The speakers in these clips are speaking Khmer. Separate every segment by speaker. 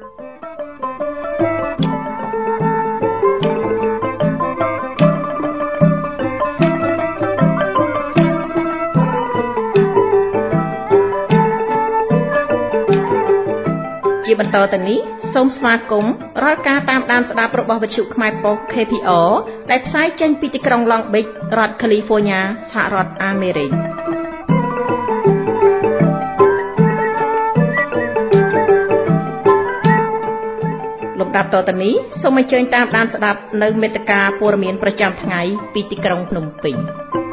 Speaker 1: ជាបន្តទៅនេះសូមស្វាគមន៍រាល់ការតាមដានស្ដាប់របស់វិទ្យុខ្មែរប៉ុស្តិ៍ KPR ដែលផ្សាយចេញពីទីក្រុង Long Beach រដ្ឋ California សហរដ្ឋអាមេរិកលំដាប់តទៅនេះសូមអញ្ជើញតាមដានស្ដាប់នៅមេត្តាព័ត៌មានប្រចាំថ្ងៃពីទីក្រុងភ្នំពេញ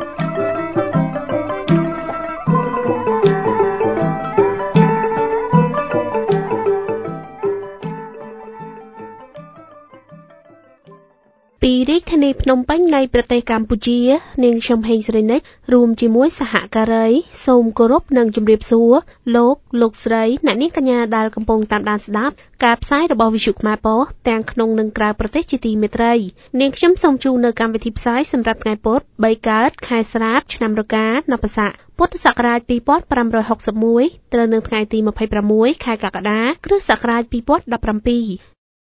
Speaker 2: ពីរាជធានីភ្នំពេញនៃប្រទេសកម្ពុជានាងខ្ញុំហេងសេរីនិចរួមជាមួយសហការីសូមគោរពនិងជម្រាបសួរលោកស្រីអ្នកនាងកញ្ញាដែលកំពុងតាមដានស្ដាប់ការផ្សាយរបស់វិទ្យុខ្មែរប៉ុស្តិ៍ទាំងក្នុងនិងក្រៅប្រទេសជាទីមេត្រីនាងខ្ញុំសូមជូននៅកម្មវិធីផ្សាយសម្រាប់ថ្ងៃពុធ3កើតខែស្រាបឆ្នាំរកានពស័កពុទ្ធសករាជ2561ត្រូវនៅថ្ងៃទី26ខែកក្កដាគ្រិស្តសករាជ2017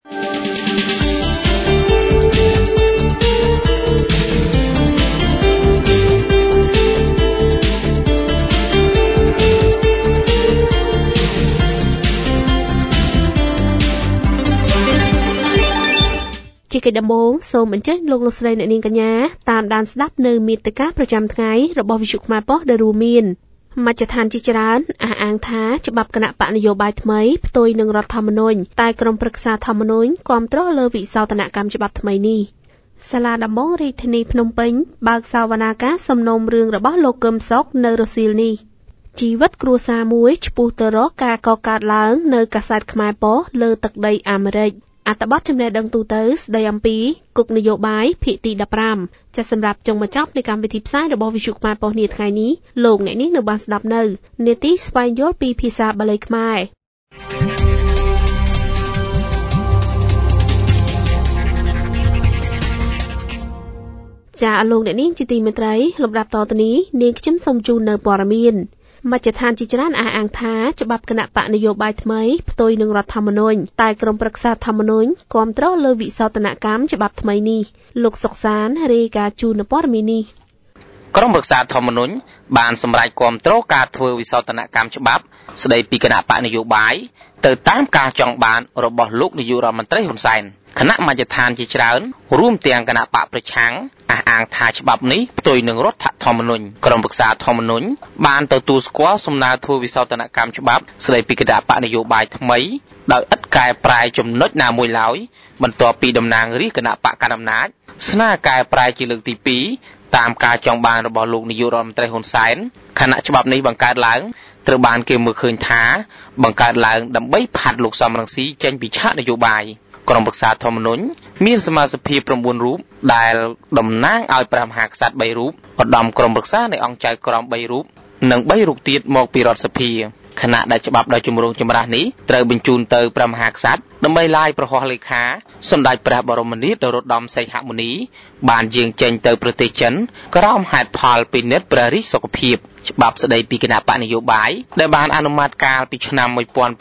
Speaker 2: ជាកិច្ចដំបូងសូមអញ្ជើញលោកស្រីអ្នកនាងកញ្ញាតាមដានស្ដាប់នៅមាតិកាប្រចាំថ្ងៃរបស់វិទ្យុខ្មែរប៉ុស្តិ៍ដែលរួមមានមជ្ឈដ្ឋានជាច្រើនអះអាងថាច្បាប់គណៈបកនយោបាយថ្មីផ្ទុយនឹងរដ្ឋធម្មនុញ្ញតែក្រុមប្រឹក្សាធម្មនុញ្ញគាំទ្រលើវិសោធនកម្មច្បាប់ថ្មីនេះសាលាដំបងរាជធានីភ្នំពេញបើកសវនាការសំណុំរឿងរបស់លោកកឹមសុខនៅរសៀលនេះជីវិតគ្រួសារមួយឆ្ពោះទៅរកការកកើតឡើងនៅកាសែតខ្មែរប៉ុស្តិ៍លើទឹកដីអាមេរិកអត្ថបទចំណេះដឹងទូទៅស្ដីអំពីគុកនយោបាយភាគទី15ចាសសម្រាប់ចុងបញ្ចប់នៃកម្មវិធីផ្សាយរបស់វិទ្យុខ្មែរប៉ុស្តិ៍នាថ្ងៃនេះលោកអ្នកនាងនៅបានស្ដាប់នៅនាទីស្វែងយល់ពីភាសាបាលីខ្មែរចាអរលោកអ្នកនាងជាទីមេត្រីលំដាប់តទៅនេះនាងខ្ញុំសូមជូននៅព័ត៌មានមជ្ឈដ្ឋានជាច្រើនអះអាងថាច្បាប់គណៈបកនយោបាយថ្មីផ្ទុយនឹងរដ្ឋធម្មនុញ្ញតែក្រុមប្រឹក្សាធម្មនុញ្ញគាំទ្រលើវិសោធនកម្មច្បាប់ថ្មីនេះលោកសុកសានរាយការណ៍ជូននៅព័ត៌មាននេះ
Speaker 3: ក្រុមប្រឹក្សាធម្មនុញ្ញបានសម្រេចគាំទ្រការធ្វើវិសោធនកម្មច្បាប់ស្ដីពីគណៈបកនយោបាយទៅតាមការចង់បានរបស់លោកនាយករដ្ឋមន្ត្រីហ៊ុនសែនគណៈមជ្ឈដ្ឋានជាច្រើនរួមទាំងគណៈបកប្រឆាំងអះអាងថាច្បាប់នេះផ្ទុយនឹងរដ្ឋធម្មនុញ្ញក្រុមប្រឹក្សាធម្មនុញ្ញបានទទួលស្គាល់សំណើធ្វើវិសោធនកម្មច្បាប់ស្ដីពីគណៈបកនយោបាយថ្មីដោយឥតកែប្រែចំណុចណាមួយឡើយបន្ទាប់ពីតំណាងរាស្ត្រគណៈបកកណ្ដាលអំណាចស្នើកែប្រែជាលើកទី2តាមការចង់បានរបស់លោកនាយករដ្ឋមន្ត្រីហ៊ុនសែនគណៈច្បាប់នេះបង្កើតឡើងត្រូវបានគេមើលឃើញថាបង្កើតឡើងដើម្បីផាត់លោកសំរងស៊ីចេញពីឆាកនយោបាយក្រុមប្រឹក្សាធម្មនុញ្ញមានសមាជិកភាព9រូបដែលតំណាងឲ្យព្រះមហាក្សត្រ3រូបឧត្តមក្រុមប្រឹក្សានៃអង្គចៅក្រម3រូបនិង3រូបទៀតមកពីរដ្ឋសភាខណៈដែលច្បាប់ដ៏ជំរងចម្រាស់នេះត្រូវបញ្ជូនទៅព្រះមហាក្សត្រដើម្បីឡាយប្រហោះលេខាសម្ដេចព្រះបរមនាថនរោត្តមសីហមុនីបានយាងចេញទៅប្រទេសចិនក្រោមហេតុផលពិនិត្យព្រះរាជសុខភាពច្បាប់ស្ដីពីគណៈបកនយោបាយដែលបានអនុម័តកាលពីឆ្នាំ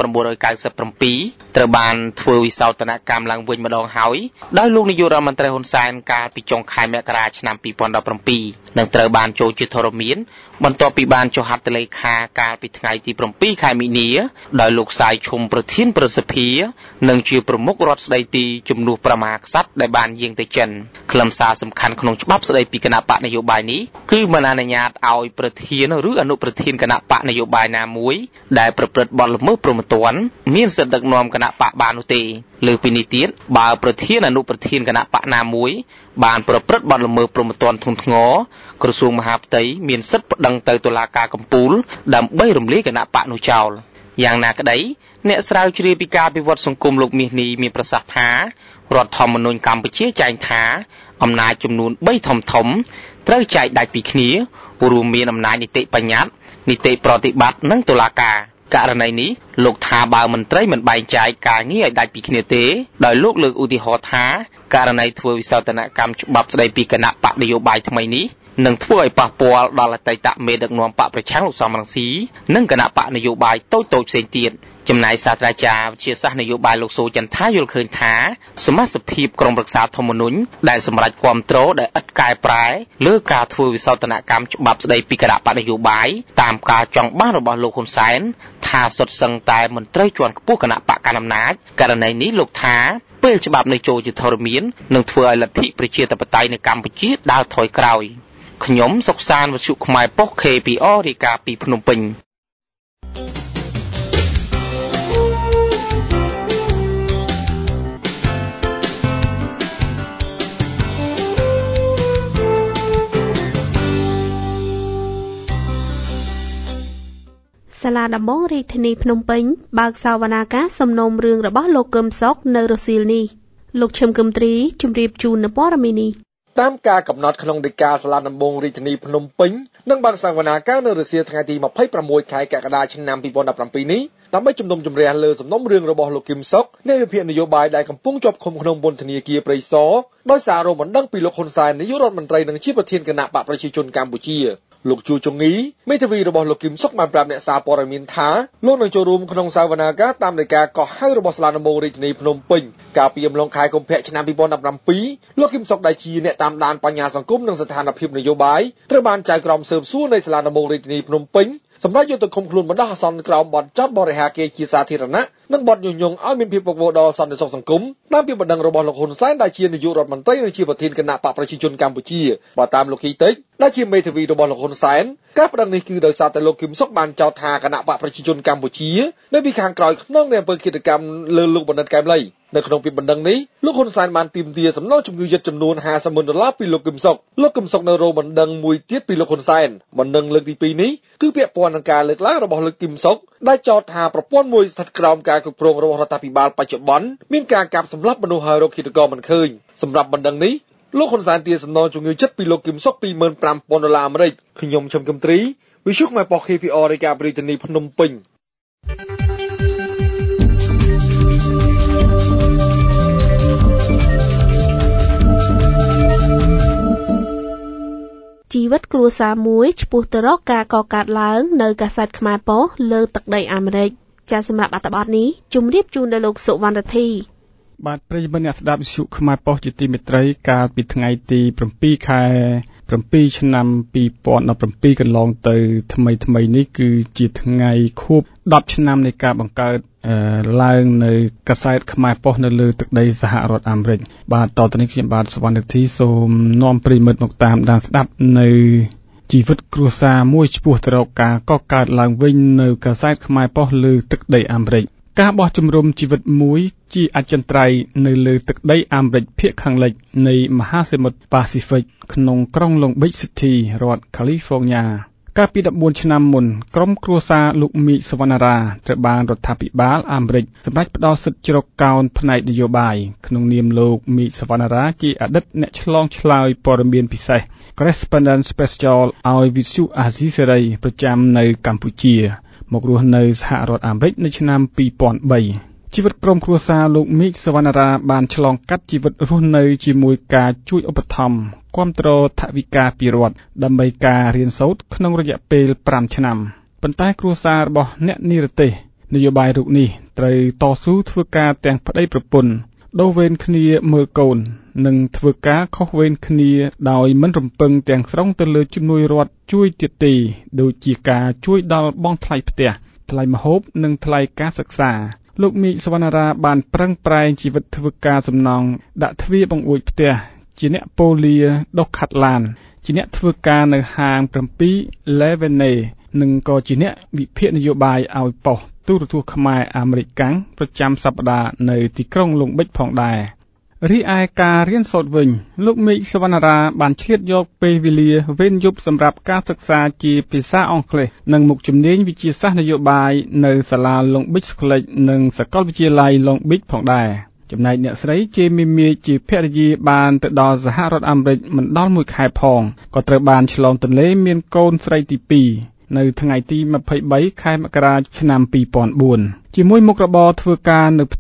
Speaker 3: 1997ត្រូវបានធ្វើវិសោធនកម្មឡើងវិញម្ដងហើយដោយលោកនាយករដ្ឋមន្ត្រីហ៊ុនសែនកាលពីចុងខែមករាឆ្នាំ2017និងត្រូវបានចូលជាធរមានបន្ទាប់ពីបានចុះហត្ថលេខាកាលពីថ្ងៃទី7ខែមីនាដោយលោកសាយឈុំប្រធានប្រសិទ្ធិនិងជាប្រមុខរដ្ឋស្ដីទីជំនួសព្រះមហាក្សត្រដែលបានយាងទៅចិនខ្លឹមសារសំខាន់ក្នុងច្បាប់ស្ដីពីគណៈបកនយោបាយនេះគឺមិនអនុញ្ញាតឲ្យប្រធានឬអនុប្រធានគណៈបកនយោបាយណាមួយដែលប្រព្រឹត្តបទល្មើសព្រហ្មទណ្ឌមានសិទ្ធិដឹកនាំគណៈបកបាននោះទេលើពីនេះទៀតបើប្រធានអនុប្រធានគណៈបកណាមួយបានប្រព្រឹត្តបទល្មើសព្រហ្មទណ្ឌធ្ងន់ធ្ងរក្រសួងមហាផ្ទៃមានសិទ្ធិប្តឹងទៅតុលាការកំពូលដើម្បីរំលាយគណៈបកនោះចោលយ៉ាងណាក្តីអ្នកស្រាវជ្រាវពីការពិវត្តសង្គមលោកមាសនេះមានប្រសាសន៍ថារដ្ឋធម្មនុញ្ញកម្ពុជាចែងថាអំណាចចំនួន3ធំត្រូវចែកដាច់ពីគ្នារួមមានអំណាចនីតិបញ្ញត្តិនីតិប្រតិបត្តិនិងតុលាការករណីនេះលោកថាបើមន្ត្រីមិនបែងចែកការងារឲ្យដាច់ពីគ្នាទេដោយលោកលើកឧទាហរណ៍ថាករណីធ្វើវិសោធនកម្មច្បាប់ស្ដីពីគណៈបកនយោបាយថ្មីនេះនឹងធ្វើឲ្យប៉ះពាល់ដល់អតីតមេដឹកនាំបកប្រឆាំងលោកសំរងស៊ីនិងគណៈបកនយោបាយតូចៗផ្សេងទៀតចំណែកសាស្ត្រាចារ្យវិទ្យាសាស្ត្រនយោបាយលោកស៊ូចន្ទថាយល់ឃើញថាសមាជិកភាពក្រុមប្រឹក្សាធម្មនុញ្ញដែលសម្រេចគាំទ្រដែលឥតកែប្រែលើការធ្វើវិសោធនកម្មច្បាប់ស្តីពីគណៈបកនយោបាយតាមការចង់បានរបស់លោកហ៊ុនសែនថាសុទ្ធសឹងតែមន្ត្រីជាន់ខ្ពស់គណៈបកកណ្ដាលអំណាចករណីនេះលោកថាពេលច្បាប់នៃចូលជាធរមាននឹងធ្វើឲ្យលទ្ធិប្រជាធិបតេយ្យនៅកម្ពុជាដើរថយក្រោយខ្ញុំសុកសានវិទ្យុខ្មែរប៉ុស្តិ៍ KPR រាយការណ៍ពីភ្នំពេញ
Speaker 2: សាលាដំបងរាជធានីភ្នំពេញបើកសវនាការសំណុំរឿងរបស់លោកកឹមសុខនៅរសៀលនេះលោកឈឹមគឹមទ្រីជម្រាបជូននៅព័ត៌មាននេះ
Speaker 4: តាមការកំណត់ក្នុងដីកាសាលាដំបងរាជធានីភ្នំពេញនឹងបើកសវនាការនៅរសៀលថ្ងៃទី26ខែកក្កដាឆ្នាំ2017នេះដើម្បីជំនុំជម្រះលើសំណុំរឿងរបស់លោកកឹមសុខនៃវិភាគនយោបាយដែលកំពុងជាប់ឃុំក្នុងពន្ធនាគារព្រៃសរដោយសាររងបណ្ដឹងពីលោកហ៊ុនសែននាយករដ្ឋមន្ត្រីនិងជាប្រធានគណៈបកប្រជាជនកម្ពុជាលោកជួចងីមេធាវីរបស់លោកកឹមសុខបានប្រាប់អ្នកសារព័ត៌មានថាលោកនឹងចូលរួមក្នុងសវនាការតាមដីកាកោះហៅរបស់សាលាដំបងរាជធានីភ្នំពេញកាលពីអំឡុងខែកុម្ភៈឆ្នាំ2017លោកកឹមសុខដែលជាអ្នកតាមដានបញ្ហាសង្គមនិងស្ថានភាពនយោបាយត្រូវបានចៅក្រមស៊ើបសួរនៃសាលាដំបងរាជធានីភ្នំពេញសម្រាប់យកទៅឃុំខ្លួនបណ្ដោះអាសន្នក្រោមបទចោទបរិហាកេរជាសាធារណៈនិងបទញុះញង់ឲ្យមានភាពវឹកវរដល់សន្តិសុខសង្គមតាមពីបណ្ដឹងរបស់លោកហ៊ុនសែនដែលជានាយករដ្ឋមន្ត្រីនិងជាប្រធានគណៈបកប្រជាជនកម្ពុជាបើតាមលោកហ៊ីតិចដែលជាមេធាវីរបស់លោកហ៊ុនសែនការបណ្ដឹងនេះគឺដោយសារតែលោកកឹមសុខបានចោទថាគណៈបកប្រជាជនកម្ពុជានៅពីខាងក្រោយខ្នងនៃអំពើឃាតកម្មលើលោកបណ្ឌិតកែមលីនៅក្នុងពីបណ្ដឹងនេះលោកហ៊ុនសែនបានទាមទារសំណងជំងឺយឹតចំនួន$50,000ពីលោកកឹមសុខលោកកឹមសុខនៅរងបណ្ដឹងមួយទៀតពីលោកហ៊ុនសែនបណ្ដឹងលើកទី2នេះគឺពាក់ព័ន្ធនឹងការលើកឡើងរបស់លោកកឹមសុខដែលចោទថាប្រព័ន្ធមួយស្ថិតក្រោមការគ្រប់គ្រងរបស់រដ្ឋាភិបាលបច្ចុប្បន្នមានការកាប់សម្លាប់មនុស្សហើយរកឃាតករមិនឃើញសម្រាប់បណ្ដឹងនេះលោកហ៊ុនសែនទារសំណងជំងឺចិត្តពីលោកកឹមសុខ$25,000ខ្ញុំឈឹមគឹមទ្រីវិទ្យុខ្មែរប៉ុស្តិ៍ KPR រាយការណ៍ពីរាជធានីភ្នំពេញ
Speaker 2: ជីវិតគ្រួសារមួយឆ្ពោះទៅរកការកកើតឡើងនៅកាសែតខ្មែរប៉ុស្តិ៍លើទឹកដីអាមេរិកចាសម្រាប់អត្ថបទនេះជម្រាបជូនដល់លោកសុវណ្ណធី
Speaker 5: បាទប្រិយមិត្តអ្នកស្ដាប់វិទ្យុខ្មែរប៉ុស្តិ៍ជាទីមេត្រីកាលពីថ្ងៃទី7ខែ7ឆ្នាំ2017កន្លងទៅថ្មីនេះគឺជាថ្ងៃខួប10ឆ្នាំនៃការបង្កើតឡើងនៅកាសែតខ្មែរប៉ុស្តិ៍នៅលើទឹកដីសហរដ្ឋអាមេរិកបាទតទៅនេះខ្ញុំបាទសុវណ្ណធីសូមនាំប្រិយមិត្តមកតាមដានស្ដាប់នៅជីវិតគ្រួសារមួយឆ្ពោះទៅរកការកកើតឡើងវិញនៅកាសែតខ្មែរប៉ុស្តិ៍លើទឹកដីអាមេរិកការបោះជំរំជីវិតមួយជាអចិន្ត្រៃយ៍នៅលើទឹកដីអាមេរិកភាគខាងលិចនៃមហាសមុទ្រប៉ាស៊ីហ្វិកក្នុងក្រុង Long Beach City រដ្ឋ California កាលពី14ឆ្នាំមុនក្រុមគ្រួសារលោកមីក សវណ្ណារាត្រូវបានរដ្ឋាភិបាលអាមេរិកសម្រេចផ្ដល់សិទ្ធិជ្រកកោនផ្នែកនយោបាយក្នុងនាមលោកមីក សវណ្ណារាជាអតីតអ្នកឆ្លងឆ្លើយព័ត៌មានពិសេស Correspondent Special ឲ្យវិទ្យុអាស៊ីសេរីប្រចាំនៅកម្ពុជាមករស់នៅសហរដ្ឋអាមេរិកនៅឆ្នាំ2003ជីវិតក្រុមគ្រួសារលោកមីក សវណ្ណារាបានឆ្លងកាត់ជីវិតរស់នៅជាមួយការជួយឧបត្ថម្ភគាំទ្រថវិកាពីរដ្ឋដើម្បីការរៀនសូត្រក្នុងរយៈពេល5ឆ្នាំប៉ុន្តែគ្រួសាររបស់អ្នកនិរទេសនយោបាយរូបនេះត្រូវតស៊ូធ្វើការទាំងប្តីប្រពន្ធដូរវេនគ្នាមើលកូននិងធ្វើការខុសវេនគ្នាដោយមិនរំពឹងទាំងស្រុងទៅលើជំនួយរដ្ឋជួយទៀតទេដូចជាការជួយដល់បង់ថ្លៃផ្ទះថ្លៃម្ហូបនិងថ្លៃការសិក្សាលោកមីក សវណ្ណារាបានប្រឹងប្រែងជីវិតធ្វើការសំណង់ដាក់ទ្វារបង្អួចផ្ទះជាអ្នកប៉ូលាដុសខាត់ឡានជាអ្នកធ្វើការនៅហាង7 Levene និងក៏ជាអ្នកវិភាគនយោបាយឲ្យប៉ុស្តិ៍ទូរទស្សន៍ខ្មែរអាមេរិកកាំងប្រចាំសប្តាហ៍នៅទីក្រុង Long Beach ផងដែររីឯការរៀនសូត្រវិញលោកមីក សវណ្ណារាបានឆ្លៀតយកពេលវេលាវេនយប់សម្រាប់ការសិក្សាជាភាសាអង់គ្លេសនិងមុខជំនាញវិទ្យាសាស្ត្រនយោបាយនៅសាលា Long Beach College និងសាកលវិទ្យាល័យ Long Beach ផងដែរចំណែកអ្នកស្រីជេមីមៀជាភរិយាបានទៅដល់សហរដ្ឋអាមេរិកមិនដល់1ខែផងក៏ត្រូវបានឆ្លងទន្លេមានកូនស្រីទី2នៅថ្ងៃទី23ខែមករាឆ្នាំ2004ជាមួយមុខរបរធ្វើការនៅផ្ទះ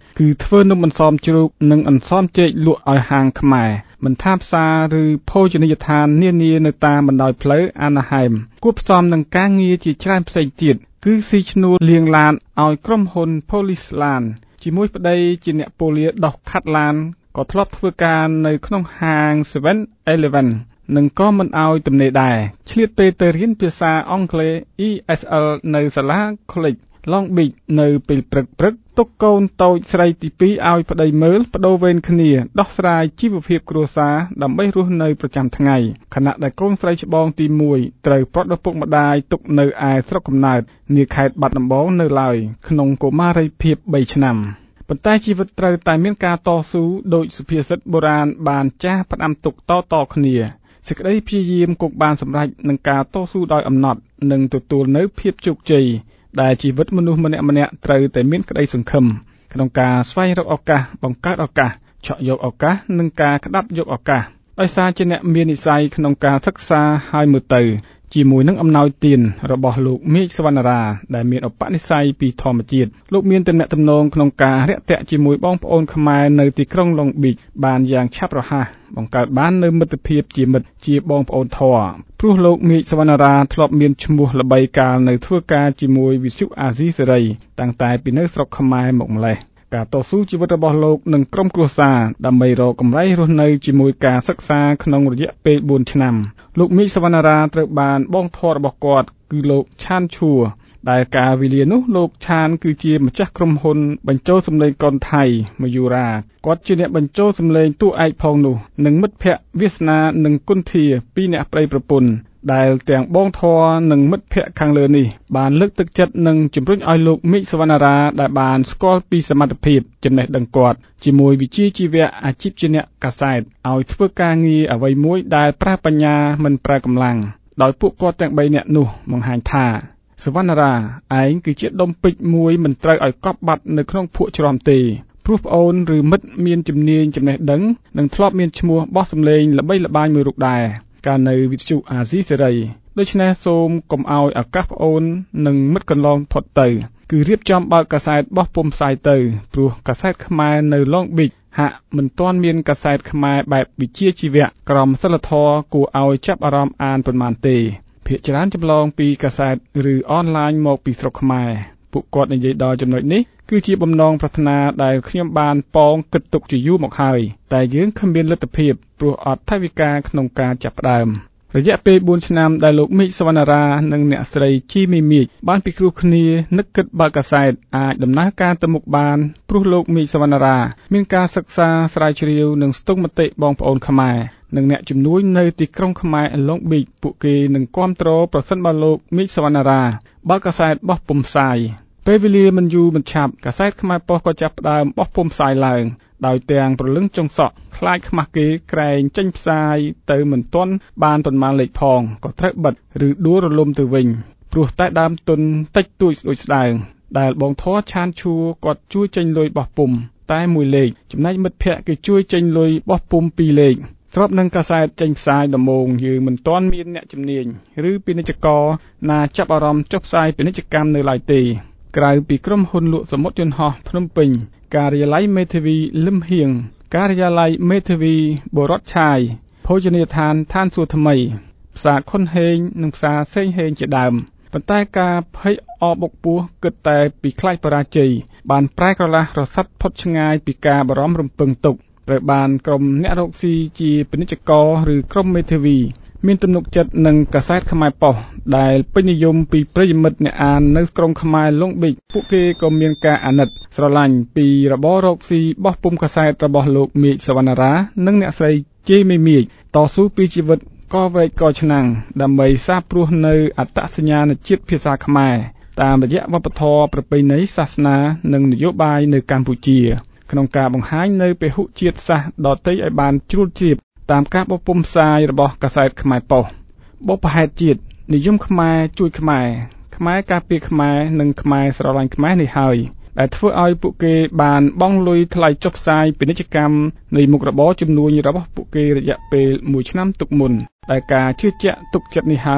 Speaker 5: គឺធ្វើនំអន្សមជ្រូកនិងអន្សមចេកលក់ឲ្យហាងខ្មែរមិនថាផ្សារឬភោជនីយដ្ឋាននានានៅតាមបណ្ដោយផ្លូវអាណាហែមគួបផ្សំនឹងការងារជាច្រើនផ្សេងទៀតគឺស៊ីឈ្នួលលាងឡានឲ្យក្រុមហ៊ុន Police ឡានជាមួយប្តីជាអ្នកប៉ូលីសដោះខាត់ឡានក៏ធ្លាប់ធ្វើការនៅក្នុងហាង 7-Eleven និងក៏មិនឲ្យទំនេរដែរឆ្លៀតពេលទៅរៀនភាសាអង់គ្លេស ESL នៅសាលា College Long Beach នៅពេលព្រឹកទុកកូនតូចស្រីទី2ឲ្យប្តីមើលបដូរវេនគ្នាដោះស្រាយជីវភាពគ្រួសារដើម្បីរស់នៅប្រចាំថ្ងៃខណៈដែលកូនស្រីច្បងទី1ត្រូវប្រត់ឪពុកម្ដាយទុកនៅឯស្រុកកំណើតនាខេត្តបាត់ដំបងនៅឡើយក្នុងកុមារីភាព3ឆ្នាំប៉ុន្តែជីវិតត្រូវតែមានការតស៊ូដោយសុភាសិតបុរាណបានចាស់ផ្ដាំទុកតគ្នាសេចក្តីព្យាយាមគង់បានសម្រេចនឹងការតស៊ូដោយអំណត់និងទទួលនៅភាពជោគជ័យដែលជីវិតមនុស្សម្នាក់ត្រូវតែមានក្តីសង្ឃឹមក្នុងការស្វែងរកឱកាសបង្កើតឱកាសឆក់យកឱកាសនិងការក្តាប់យកឱកាសដោយសារជាអ្នកមាននិស្ស័យក្នុងការសិក្សាហើយមើលទៅជាមួយនឹងអំណោយទានរបស់លោកមេឃសវណ្ណារាដែលមានឧបនិស្ស័យពីធម្មជាតិលោកមានទំនាក់ទំនងក្នុងការរាក់ទាក់ជាមួយបងប្អូនខ្មែរនៅទីក្រុង Long Beach បានយ៉ាងឆាប់រហ័សបង្កើតបាននូវមិត្តភាពជាមិត្តជាបងប្អូនធម៌ព្រោះលោកមេឃសវណ្ណារាធ្លាប់មានឈ្មោះល្បីកាលនៅធ្វើការជាមួយវិទ្យុអាស៊ីសេរីតាំងតែពីនៅស្រុកខ្មែរមកម្លេះការតស៊ូជីវិតរបស់លោកនិងក្រុមគ្រួសារដើម្បីរកកម្រៃរស់នៅជាមួយការសិក្សាក្នុងរយៈពេល4ឆ្នាំលោកមេឃសវណ្ណារាត្រូវបានបងធម៌របស់គាត់គឺលោកឆានឈួរដែលកាលវេលានោះលោកឆានគឺជាម្ចាស់ក្រុមហ៊ុនបញ្ចូលសម្លេងកនថៃមយូរ៉ាគាត់ជាអ្នកបញ្ចូលសម្លេងតួឯកផងនោះនិងមិត្តភ័ក្តិវាសនានិងគុន្ធាពីរអ្នកប្តីប្រពន្ធដែលទាំងបងធរនិងមិត្តភ័ក្តិខាងលើនេះបានលើកទឹកចិត្តនិងជំរុញឲ្យលោកមេឃសវណ្ណារាដែលបានស្គាល់ពីសមត្ថភាពចំណេះដឹងគាត់ជាមួយវិជ្ជាជីវៈអាជីពជាអ្នកកាសែតឲ្យធ្វើការងារអ្វីមួយដែលប្រើបញ្ញាមិនប្រើកម្លាំងដោយពួកគាត់ទាំង3នាក់នោះបង្ហាញថាសវណ្ណារាឯងគឺជាដុំពេជ្រមួយមិនត្រូវឲ្យកប់បាត់នៅក្នុងភក់ច្រំទេព្រោះប្អូនឬមិត្តមានជំនាញចំណេះដឹងនិងធ្លាប់មានឈ្មោះបោះសម្លេងល្បីល្បាញមួយរូបដែរកាលនៅវិទ្យុអាស៊ីសេរីដូច្នេះសូមកុំឲ្យឱកាសប្អូននិងមិត្តកន្លងផុតទៅគឺរៀបចំបើកកាសែតបោះពុម្ពផ្សាយទៅព្រោះកាសែតខ្មែរនៅ Long Beach ហាក់មិនទាន់មានកាសែតខ្មែរបែបវិជ្ជាជីវៈក្រមសីលធម៌គួរឲ្យចាប់អារម្មណ៍អានប៉ុន្មានទេភាគច្រើនចម្លងពីកាសែតឬអនឡាញមកពីស្រុកខ្មែរពួកគាត់និយាយដល់ចំណុចនេះគឺជាបំណងប្រាថ្នាដែលខ្ញុំបានប៉ងគិតទុកជាយូរមកហើយតែយើងគ្មានលទ្ធភាពព្រោះអត់ថវិកាក្នុងការចាប់ផ្ដើមរយៈពេល4ឆ្នាំដែលលោកមេឃសវណ្ណារានិងអ្នកស្រីជីមីមៀកបានពិគ្រោះគ្នានឹកគិតបើកកាសែតអាចដំណើរការទៅមុខបានព្រោះលោកមេឃសវណ្ណារាមានការសិក្សាស្រាវជ្រាវនិងស្ទង់មតិបងប្អូនខ្មែរនិងអ្នកជំនួយនៅទីក្រុងខ្មែរ Long Beach ពួកគេនឹងគាំទ្រប្រសិនបើលោកមេឃសវណ្ណារាបើកកាសែតបោះពុម្ពផ្សាយពេលវេលាមិនយូរមិនឆាប់កាសែតខ្មែរប៉ុស្តិ៍ក៏ចាប់ផ្ដើមបោះពុម្ពផ្សាយឡើងដោយទាំងព្រលឹងចុងសក់ខ្លាចខ្មាស់គេក្រែងចេញផ្សាយទៅមិនទាន់បានប៉ុន្មានលេខផងក៏ត្រូវបិទឬដួលរលំទៅវិញព្រោះតែដើមទុនតិចតួចស្ដួចស្ដើងដែលបងធរឆានឈួរគាត់ជួយចេញលុយបោះពុម្ពតែ1លេខចំណែកមិត្តភ័ក្តិគេជួយចេញលុយបោះពុម្ព2លេខស្របនឹងកាសែតចេញផ្សាយដំបូងយើងមិនទាន់មានអ្នកជំនាញឬពាណិជ្ជករណាចាប់អារម្មណ៍ចុះផ្សាយពាណិជ្ជកម្មនៅឡើយទេក្រៅពីក្រុមហ៊ុនលក់សមុទ្រយន្តហោះភ្នំពេញការិយាល័យមេធាវីលឹមហៀងការិយាល័យមេធាវីបរតឆាយភោជនីយដ្ឋានឋានសួគ៌ថ្មីផ្សារខុនហេងនិងផ្សារសេងហេងជាដើមប៉ុន្តែការភ័យអបុកពោះគិតតែពីខ្លាចបរាជ័យបានប្រែក្រឡាស់រសាត់ផុតឆ្ងាយពីការបារម្ភរំពឹងទុកត្រូវបានក្រុមអ្នករកស៊ីជាពាណិជ្ជករឬក្រុមមេធាវីមានទំនុកចិត្តនឹងកាសែតខ្មែរប៉ុស្តិ៍ដែលពេញនិយមពីប្រិយមិត្តអ្នកអាននៅក្រុងខ្មែរ Long Beach ពួកគេក៏មានការអាណិតស្រឡាញ់ពីរបររកស៊ីបោះពុម្ពកាសែតរបស់លោកមេឃសវណ្ណារានិងអ្នកស្រីជេមីមៀកតស៊ូពីជីវិតកវែកកឆ្នាំងដើម្បីសាបព្រោះនៅអត្តសញ្ញាណជាតិភាសាខ្មែរតាមរយៈវប្បធម៌ប្រពៃណីសាសនានិងនយោបាយនៅកម្ពុជាក្នុងការបង្ហាញនៅពហុជាតិសាសន៍ដទៃឲ្យបានជ្រួលជ្រាបតាមការបោះពុម្ពផ្សាយរបស់កាសែតខ្មែរប៉ុស្តិ៍បុព្វហេតុជាតិនិយមខ្មែរជួយខ្មែរខ្មែរការពារខ្មែរនិងខ្មែរស្រឡាញ់ខ្មែរនេះហើយដែលធ្វើឲ្យពួកគេបានបង់លុយថ្លៃចុះផ្សាយពាណិជ្ជកម្មនៃមុខរបរជំនួញរបស់ពួកគេរយៈពេល1ឆ្នាំទុកមុនដែលការជឿជាក់ទុកចិត្តនេះហើយ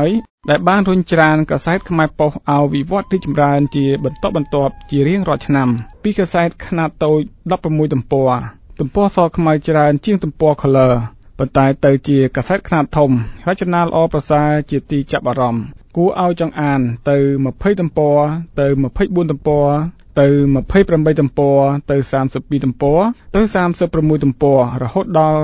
Speaker 5: ដែលបានរុញច្រានកាសែតខ្មែរប៉ុស្តិ៍ឲ្យវិវត្តរីកចម្រើនជាបន្តបន្ទាប់ជារៀងរាល់ឆ្នាំពីកាសែតខ្នាតតូច16ទំព័រសខ្មៅច្រើនជាងទំព័រ Color ប៉ុន្តែទៅជាកាសែតខ្នាតធំរចនាល្អប្រសើរជាទីចាប់អារម្មណ៍គួរឲ្យចង់អានទៅ20ទំព័រទៅ24ទំព័រទៅ28ទំព័រទៅ32ទំព័រទៅ36ទំព័ររហូតដល់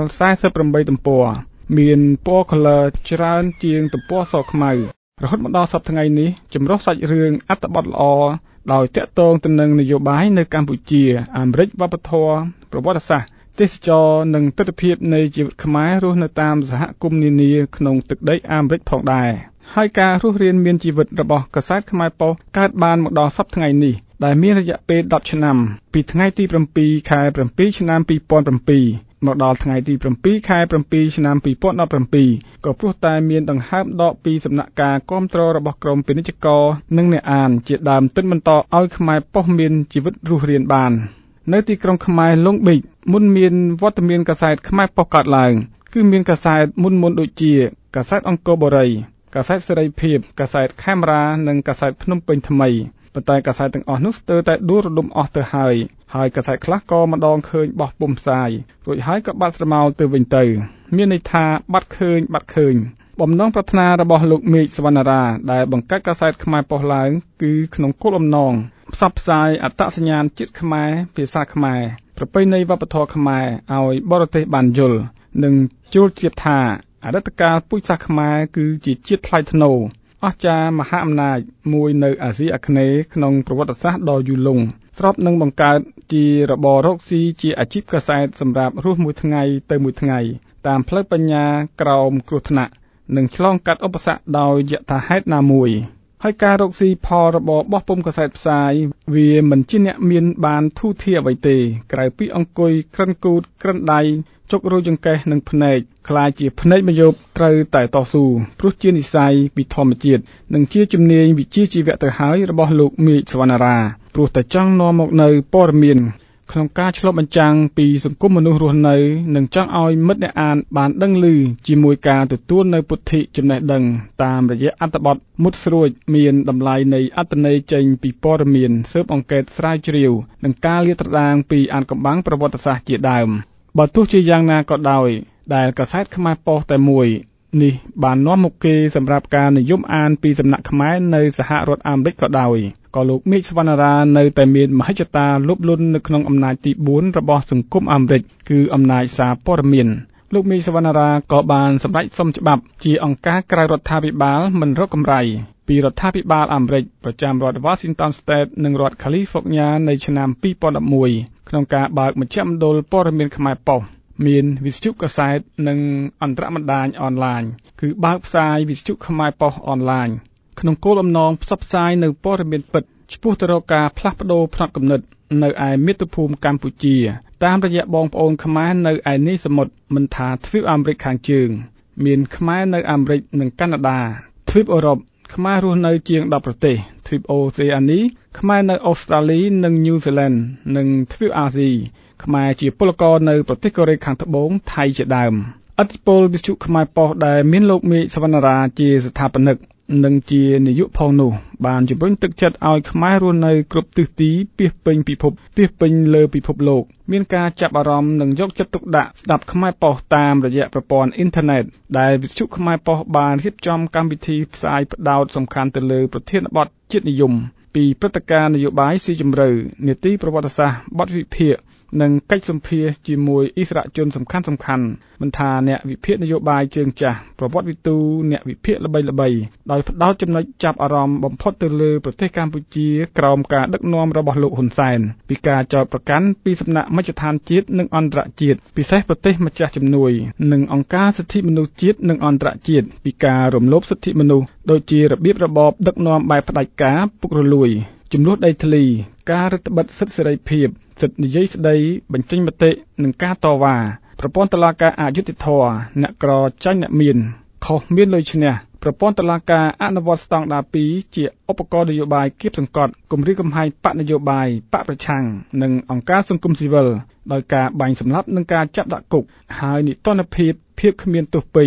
Speaker 5: 48ទំព័រមានពណ៌ color ច្រើនជាងទំព័រសខ្មៅរហូតមកដល់សប្តាហ៍ថ្ងៃនេះចម្រុះសាច់រឿងអត្ថបទល្អដោយតាក់ទងទៅនឹងនយោបាយនៅកម្ពុជាអាមេរិកវប្បធម៌ប្រវត្តិសាស្ត្រទេសចរនិងទស្សនវិជ្ជានៃជីវិតខ្មែររស់នៅតាមសហគមន៍នានាក្នុងទឹកដីអាមេរិកផងដែរហើយការរស់រានមានជីវិតរបស់កាសែតខ្មែរប៉ុស្តិ៍កើតបានមកដល់សប្តាហ៍ថ្ងៃនេះដែលមានរយៈពេល10ឆ្នាំពីថ្ងៃទី7ខែ7ឆ្នាំ2007មកដល់ថ្ងៃទី7ខែ7ឆ្នាំ2017ក៏ព្រោះតែមានដង្ហើមដកពីសំណាក់ការគាំទ្ររបស់ក្រមពាណិជ្ជករនិងអ្នកអានជាដើមទិនបន្តឲ្យខ្មែរប៉ុស្តិ៍មានជីវិតរស់រានបាននៅទីក្រុងខ្មែរឡុងប៊ីចមុនមានវត្តមានកាសែតខ្មែរប៉ុស្តិ៍កើតឡើងគឺមានកាសែតមុនដូចជាកាសែតអង្គរបូរីកាសែតសេរីភាពកាសែតខេមរានិងកាសែតភ្នំពេញថ្មីប៉ុន្តែកាសែតទាំងអស់នោះស្ទើរតែដួលរលំអស់ទៅហើយកាសែតខ្លះក៏ម្ដងឃើញបោះពុម្ពផ្សាយរួចហើយក៏បាត់ស្រមោលទៅវិញទៅមានន័យថាបាត់ឃើញបំណងប្រាថ្នារបស់លោកមេឃសវណ្ណារាដែលបង្កើតកាសែតខ្មែរប៉ុស្តិ៍ឡើងគឺក្នុងគោលបំណងផ្សព្វផ្សាយអត្តសញ្ញាណជាតិខ្មែរភាសាខ្មែរប្រពៃណីវប្បធម៌ខ្មែរឲ្យបរទេសបានយល់និងជួលជ្រាបថាអតីតកាលពូជសាសន៍ខ្មែរគឺជាជាតិថ្លៃថ្នូរអស្ចារ្យមហាអំណាចមួយនៅអាស៊ីអាគ្នេយ៍ក្នុងប្រវត្តិសាស្ត្រដ៏យូរលង់ស្របនឹងបង្កើតជារបររកស៊ីជាអាជីពកាសែតសម្រាប់រស់មួយថ្ងៃទៅមួយថ្ងៃតាមផ្លូវបញ្ញាក្រោមគ្រោះថ្នាក់និងឆ្លងកាត់ឧបសគ្គដោយយថាហេតុណាមួយហើយការរកស៊ីផលរបរបោះពុម្ពកាសែតផ្សាយវាមិនជាអ្នកមានបានធូរធារអ្វីទេក្រៅពីអង្គុយក្រិនគូតក្រិនដៃចុករយចង្កេះនឹងភ្នែកខ្លាចជាភ្នែកមយោបត្រូវតែតស៊ូព្រោះជានិស្ស័យពីធម្មជាតិនិងជាជំនាញវិជ្ជាជីវៈទៅហើយរបស់លោកមេឃសវណ្ណារាព្រោះតែចង់នាំមកនៅព័ត៌មានក្នុងការឆ្លុះបញ្ចាំងពីសង្គមមនុស្សរស់នៅនិងចង់ឲ្យមិត្តអ្នកអានបានដឹងឮជាមួយការទទួលនៅពុទ្ធិចំណេះដឹងតាមរយៈអត្ថបទមុតស្រួចមានតម្លៃនៃអត្ថន័យចេញពីព័ត៌មានស៊ើបអង្កេតស្រាវជ្រាវនិងការលាតត្រដាងពីអាថ៌កំបាំងប្រវត្តិសាស្ត្រជាដើមបើទោះជាយ៉ាងណាក៏ដោយដែលកាសែតខ្មែរប៉ុស្តិ៍តែមួយនេះបាននាំមុខគេសម្រាប់ការនិយមអានពីសំណាក់ខ្មែរនៅសហរដ្ឋអាមេរិកក៏ដោយក៏លោកមេឃសវណ្ណារានៅតែមានមហិច្ឆតាលុបលុននៅក្នុងអំណាចទី4របស់សង្គមអាមេរិកគឺអំណាចសារព័ត៌មានលោកមេឃសវណ្ណារាក៏បានសម្រេចសុំច្បាប់ជាអង្គការក្រៅរដ្ឋាភិបាលមិនរកកម្រៃពីរដ្ឋាភិបាលអាមេរិកប្រចាំរដ្ឋ Washington State និងរដ្ឋ California នៅឆ្នាំ2011ក្នុងការបើកមជ្ឈមណ្ឌលព័ត៌មានខ្មែរប៉ុស្តិ៍មានវិទ្យុកាសែតនិងអន្តរបណ្ដាញអនឡាញគឺបើកផ្សាយវិទ្យុខ្មែរប៉ុស្តិ៍អនឡាញក្នុងគោលបំណងផ្សព្វផ្សាយនៅព័ត៌មានពិតឆ្ពោះទៅរកការផ្លាស់ប្ដូរផ្នត់គំនិតនៅឯមាតុភូមិកម្ពុជាតាមរយៈបងប្អូនខ្មែរនៅឯនីសមុទ្រមិនថាទ្វីបអាមេរិកខាងជើងមានខ្មែរនៅអាមេរិកនិងកាណាដាទ្វីបអឺរ៉ុបខ្មែររស់នៅជាង10ប្រទេសទ្វីបអូសេអានីខ្មែរនៅអូស្ត្រាលីនិងញូហ្សេឡង់និងទ្វីបអាស៊ីខ្មែរជាពលករនៅប្រទេសកូរ៉េខាងត្បូងថៃជាដើមឥទ្ធិពលវិទ្យុខ្មែរប៉ុស្តិ៍ដែលមានលោកមេឃសវណ្ណារាជាស្ថាបនិកនិងជានាយកផងនោះបានជំរុញទឹកចិត្តឲ្យខ្មែររស់នៅគ្រប់ទិសទីពាសពេញពិភពពាសពេញលើពិភពលោកមានការចាប់អារម្មណ៍និងយកចិត្តទុកដាក់ស្ដាប់ខ្មែរប៉ុស្តិ៍តាមរយៈប្រព័ន្ធអ៊ីនធឺណិតដែលវិទ្យុខ្មែរប៉ុស្តិ៍បានរៀបចំកម្មវិធីផ្សាយផ្ដោតសំខាន់ទៅលើប្រធានបទជាតិនិយមពីព្រឹត្តិការណ៍នយោបាយស៊ីជម្រៅនីតិប្រវត្តិសាស្ត្របទវិភាគនិងកិច្ចសម្ភាសជាមួយអិសរាជជនសំខាន់មិនថាអ្នកវិភាគនយោបាយជើងចាស់ប្រវត្តិវិទូអ្នកវិភាគល្បីដោយផ្ដោតចំណុចចាប់អារម្មណ៍បំផុតទៅលើប្រទេសកម្ពុជាក្រោមការដឹកនាំរបស់លោកហ៊ុនសែនពីការចោទប្រកាន់ពីសំណាក់មជ្ឈដ្ឋានជាតិនិងអន្តរជាតិពិសេសប្រទេសម្ចាស់ជំនួយនិងអង្គការសិទ្ធិមនុស្សជាតិនិងអន្តរជាតិពីការរំលោភសិទ្ធិមនុស្សដូចជារបៀបរបបដឹកនាំបែបផ្ដាច់ការពុករលួយចំនួនដីធ្លីការរឹតបន្តឹងសិទ្ធិសេរីភាពសិទ្ធិនិយាយស្ដីបញ្ចេញមតិនិងការតវ៉ាប្រព័ន្ធតុលាការអយុត្តិធម៌អ្នកក្រចាញ់អ្នកមានខុសមានលុយឈ្នះប្រព័ន្ធតុលាការអនុវត្តស្តង់ដារ2ជាឧបករណ៍នយោបាយគៀបសង្កត់គម្រាមកំហែងបកនយោបាយបកប្រឆាំងនិងអង្គការសង្គមស៊ីវិលដោយការបាញ់សម្លាប់និងការចាប់ដាក់គុកហើយនិទានភាពគ្មានទោសពីរ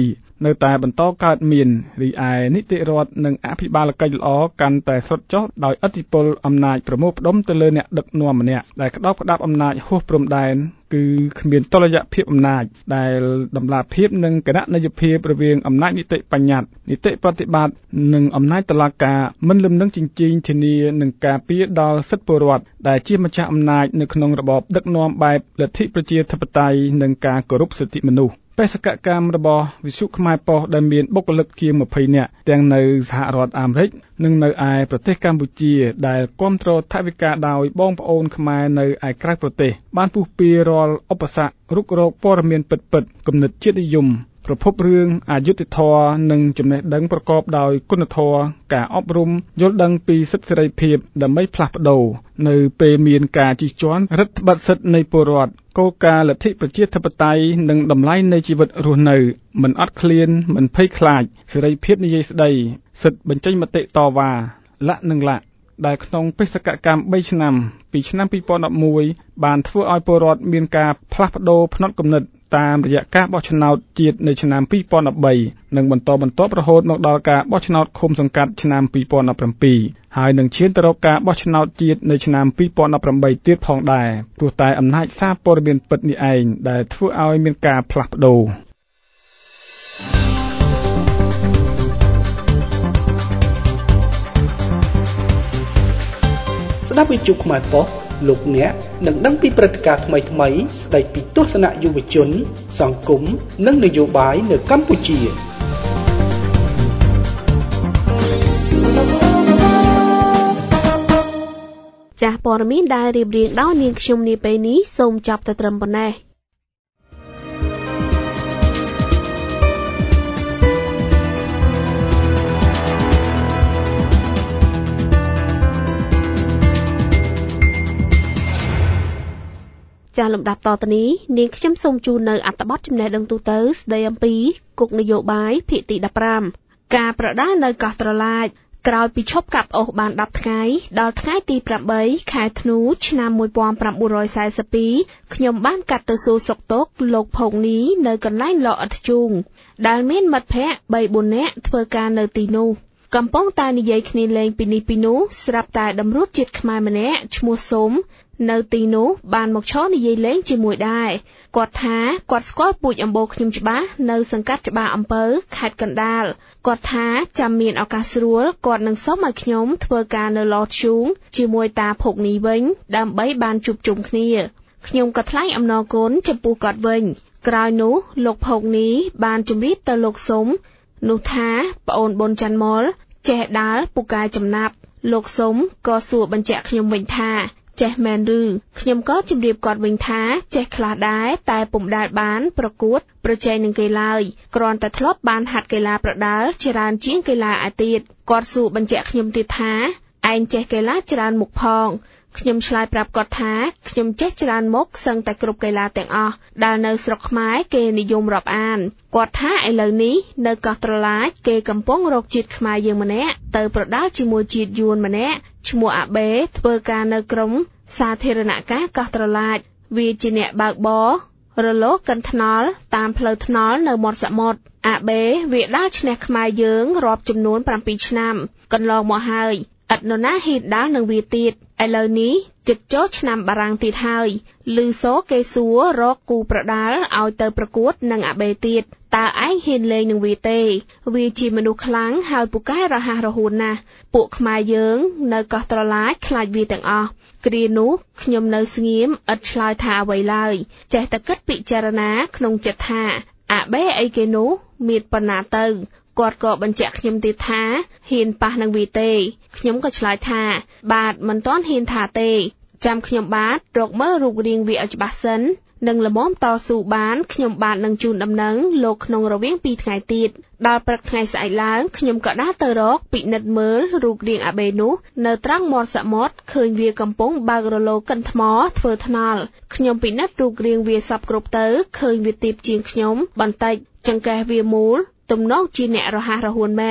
Speaker 5: នៅតែបន្តកើតមានរីឯនីតិរដ្ឋនិងអភិបាលកិច្ចល្អកាន់តែស្រុតចុះដោយឥទ្ធិពលអំណាចប្រមូលផ្ដុំទៅលើអ្នកដឹកនាំម្នាក់ដែលក្តោបក្តាប់អំណាចហួសព្រំដែនគឺគ្មានតុល្យភាពអំណាចដែលតម្លាភាពនិងគណនេយ្យភាពរវាងអំណាចនីតិបញ្ញត្តិនីតិប្រតិបត្តិនិងអំណាចតុលាការមិនលំនឹងចិញ្ចៀងធានានឹងការពារដល់សិទ្ធិពលរដ្ឋដែលជាម្ចាស់អំណាចនៅក្នុងរបបដឹកនាំបែបលទ្ធិប្រជាធិបតេយ្យនិងការគោរពសិទ្ធិមនុស្សបេសកកម្មរបស់វិទ្យុខ្មែរប៉ុស្តិ៍ដែលមានបុគ្គលិកជាង20នាក់ទាំងនៅសហរដ្ឋអាមេរិកនិងនៅឯប្រទេសកម្ពុជាដែលគ្រប់គ្រងថវិកាដោយបងប្អូនខ្មែរនៅឯក្រៅប្រទេសបានពុះពៀរាល់ឧបសគ្គរុករកព័ត៌មានពិតៗគំនិតជាតិនិយមប្រភពរឿងអយុត្តិធម៌និងចំណេះដឹងប្រកបដោយគុណធម៌ការអប់រំយល់ដឹងពីសិទ្ធិសេរីភាពដើម្បីផ្លាស់ប្ដូរនៅពេលមានការជិះជាន់រដ្ឋបတ်សិទ្ធិនៃពលរដ្ឋគោលការណ៍លទ្ធិប្រជាធិបតេយ្យនិងតម្លៃនៃជីវិតរស់នៅមិនអត់ឃ្លានមិនភ័យខ្លាចសេរីភាពនិយាយស្ដីសិទ្ធិបញ្ចេញមតិតវ៉ាលក្ខនិងលក្ខដែលក្នុងបេសកកម្ម3ឆ្នាំពីឆ្នាំ2011បានធ្វើឲ្យពលរដ្ឋមានការផ្លាស់ប្ដូរផ្នត់គំនិតតាមរយៈការបោះឆ្នោតជាតិនៅឆ្នាំ2013និងបន្តរហូតមកដល់ការបោះឆ្នោតឃុំសង្កាត់ឆ្នាំ2017ហើយនឹងឈានទៅរកការបោះឆ្នោតជាតិនៅឆ្នាំ2018ទៀតផងដែរព្រោះតែអំណាចសារព័ត៌មានពិតនេះឯងដែលធ្វើឲ្យមានការផ្លាស់ប្ដូរ
Speaker 6: ស្ដាប់វិទ្យុខ្មែរប៉ុស្តិ៍លោកអ្នកនឹងដឹងពីព្រឹត្តិការណ៍ថ្មីៗស្ដីពីទស្សនៈយុវជនសង្គមនិងនយោបាយនៅកម្ពុជា
Speaker 2: ចាស់ព័ត៌មានដែលរៀបរៀងដោយនាងខ្ញុំនាពេលនេះសូមចាប់តែត្រឹមប៉ុណ្ណេះចាលំដាប់តទៅនេះនាងខ្ញុំសូមជូននៅអត្ថបទចំណេះដឹងទូទៅស្ដីអំពីគុកនយោបាយភាគទី15ការប្រដាល់នៅកោះត្រឡាចក្រោយពីឈប់កាប់អុសបាន10ថ្ងៃដល់ថ្ងៃទី8ខែធ្នូឆ្នាំ1942ខ្ញុំបានកាត់ទៅសួរសុខទុក្ខលោកភោគនីនៅកន្លែងលអិតជូងដែលមានមិត្តភ័ក្តិ 3-4 នាក់ធ្វើការនៅទីនោះកំពុងតែនិយាយគ្នាលេងពីនេះពីនោះស្រាប់តែតម្រួតជាតិខ្មែរម្នាក់ឈ្មោះសុំនៅទីនោះបានមកឈរនិយាយលេងជាមួយដែរគាត់ថាគាត់ស្គាល់ពូជអម្បូរខ្ញុំច្បាស់នៅសង្កាត់ច្បារអំពៅខេត្តកណ្ដាលគាត់ថាចាំមានឱកាសស្រួលគាត់នឹងសុំឲ្យខ្ញុំធ្វើការនៅឡឈូងជាមួយតាភោគនីវិញដើម្បីបានជួបជុំគ្នាខ្ញុំក៏ថ្លែងអំណរគុណចំពោះគាត់វិញក្រោយនោះលោកភោគនីបានជម្រាបទៅលោកសុំនោះថាប្អូនប៊ុនច័ន្ទមលចេះដាល់ពូកែចំណាប់លោកសុំក៏សួរបញ្ជាក់ខ្ញុំវិញថាចេះមែនឬខ្ញុំក៏ជម្រាបគាត់វិញថាចេះខ្លះដែរតែពុំដែលបានប្រកួតប្រជែងនឹងគេឡើយគ្រាន់តែធ្លាប់បានហាត់កីឡាប្រដាល់ច្រើនជាងកីឡាឯទៀតគាត់សួរបញ្ជាក់ខ្ញុំទៀតថាឯងចេះកីឡាច្រើនមុខផងខ្ញុំឆ្លើយប្រាប់គាត់ថាខ្ញុំចេះច្រើនមុខសឹងតែគ្រប់កីឡាទាំងអស់ដែលនៅស្រុកខ្មែរគេនិយមរាប់អានគាត់ថាឥឡូវនេះនៅកោះត្រឡាចគេកំពុងរកជាតិខ្មែរយើងម្នាក់ទៅប្រដាល់ជាមួយជាតិយួនម្នាក់ឈ្មោះអាបេធ្វើការនៅក្រុមសាធារណការកោះត្រឡាចវាជាអ្នកបើកបររលកកិនថ្នល់តាមផ្លូវថ្នល់នៅមាត់សមុទ្រអាបេវាដាល់ឈ្នះខ្មែរយើងរាប់ចំនួន7ឆ្នាំកន្លងមកហើយឥតនរណាហ៊ានដាល់នឹងវាទៀតឥឡូវនេះជិតចូលឆ្នាំបារាំងទៀតហើយឮសូគេសួររកគូប្រដាល់ឲ្យទៅប្រកួតនឹងអាបេទៀតតើឯងហ៊ានលេងនឹងវាទេវាជាមនុស្សខ្លាំងហើយពូកែរហ័សរហួនណាស់ពួកខ្មែរយើងនៅកោះត្រឡាចខ្លាចវាទាំងអស់គ្រានោះខ្ញុំនៅស្ងៀមឥតឆ្លើយថាអ្វីឡើយចេះតែគិតពិចារណាក្នុងចិត្តថាអាបេអីគេនោះមានប៉ុណ្ណាទៅគាត់ក៏បញ្ជាក់ខ្ញុំទៀតថាហ៊ានប៉ះនឹងវាទេខ្ញុំក៏ឆ្លើយថាបាទមិនទាន់ហ៊ានថាទេចាំខ្ញុំបាទរកមើលរូបរាងវាឲ្យច្បាស់សិននិងល្មមតស៊ូបានខ្ញុំបាទនឹងជូនដំណឹងលោកក្នុងរវាង2ថ្ងៃទៀតដល់ព្រឹកថ្ងៃស្អែកឡើងខ្ញុំក៏ដើរទៅរកពិនិត្យមើលរូបរាងអាបេនោះនៅត្រង់មាត់សមុទ្រឃើញវាកំពុងបើករលកកិនថ្មធ្វើថ្នល់ខ្ញុំពិនិត្យរូបរាងវាសពគ្រប់ទៅឃើញវាទាបជាងខ្ញុំបន្តិចចង្កេះវាមូលទំនងជាអ្នករហ័សរហួនមែន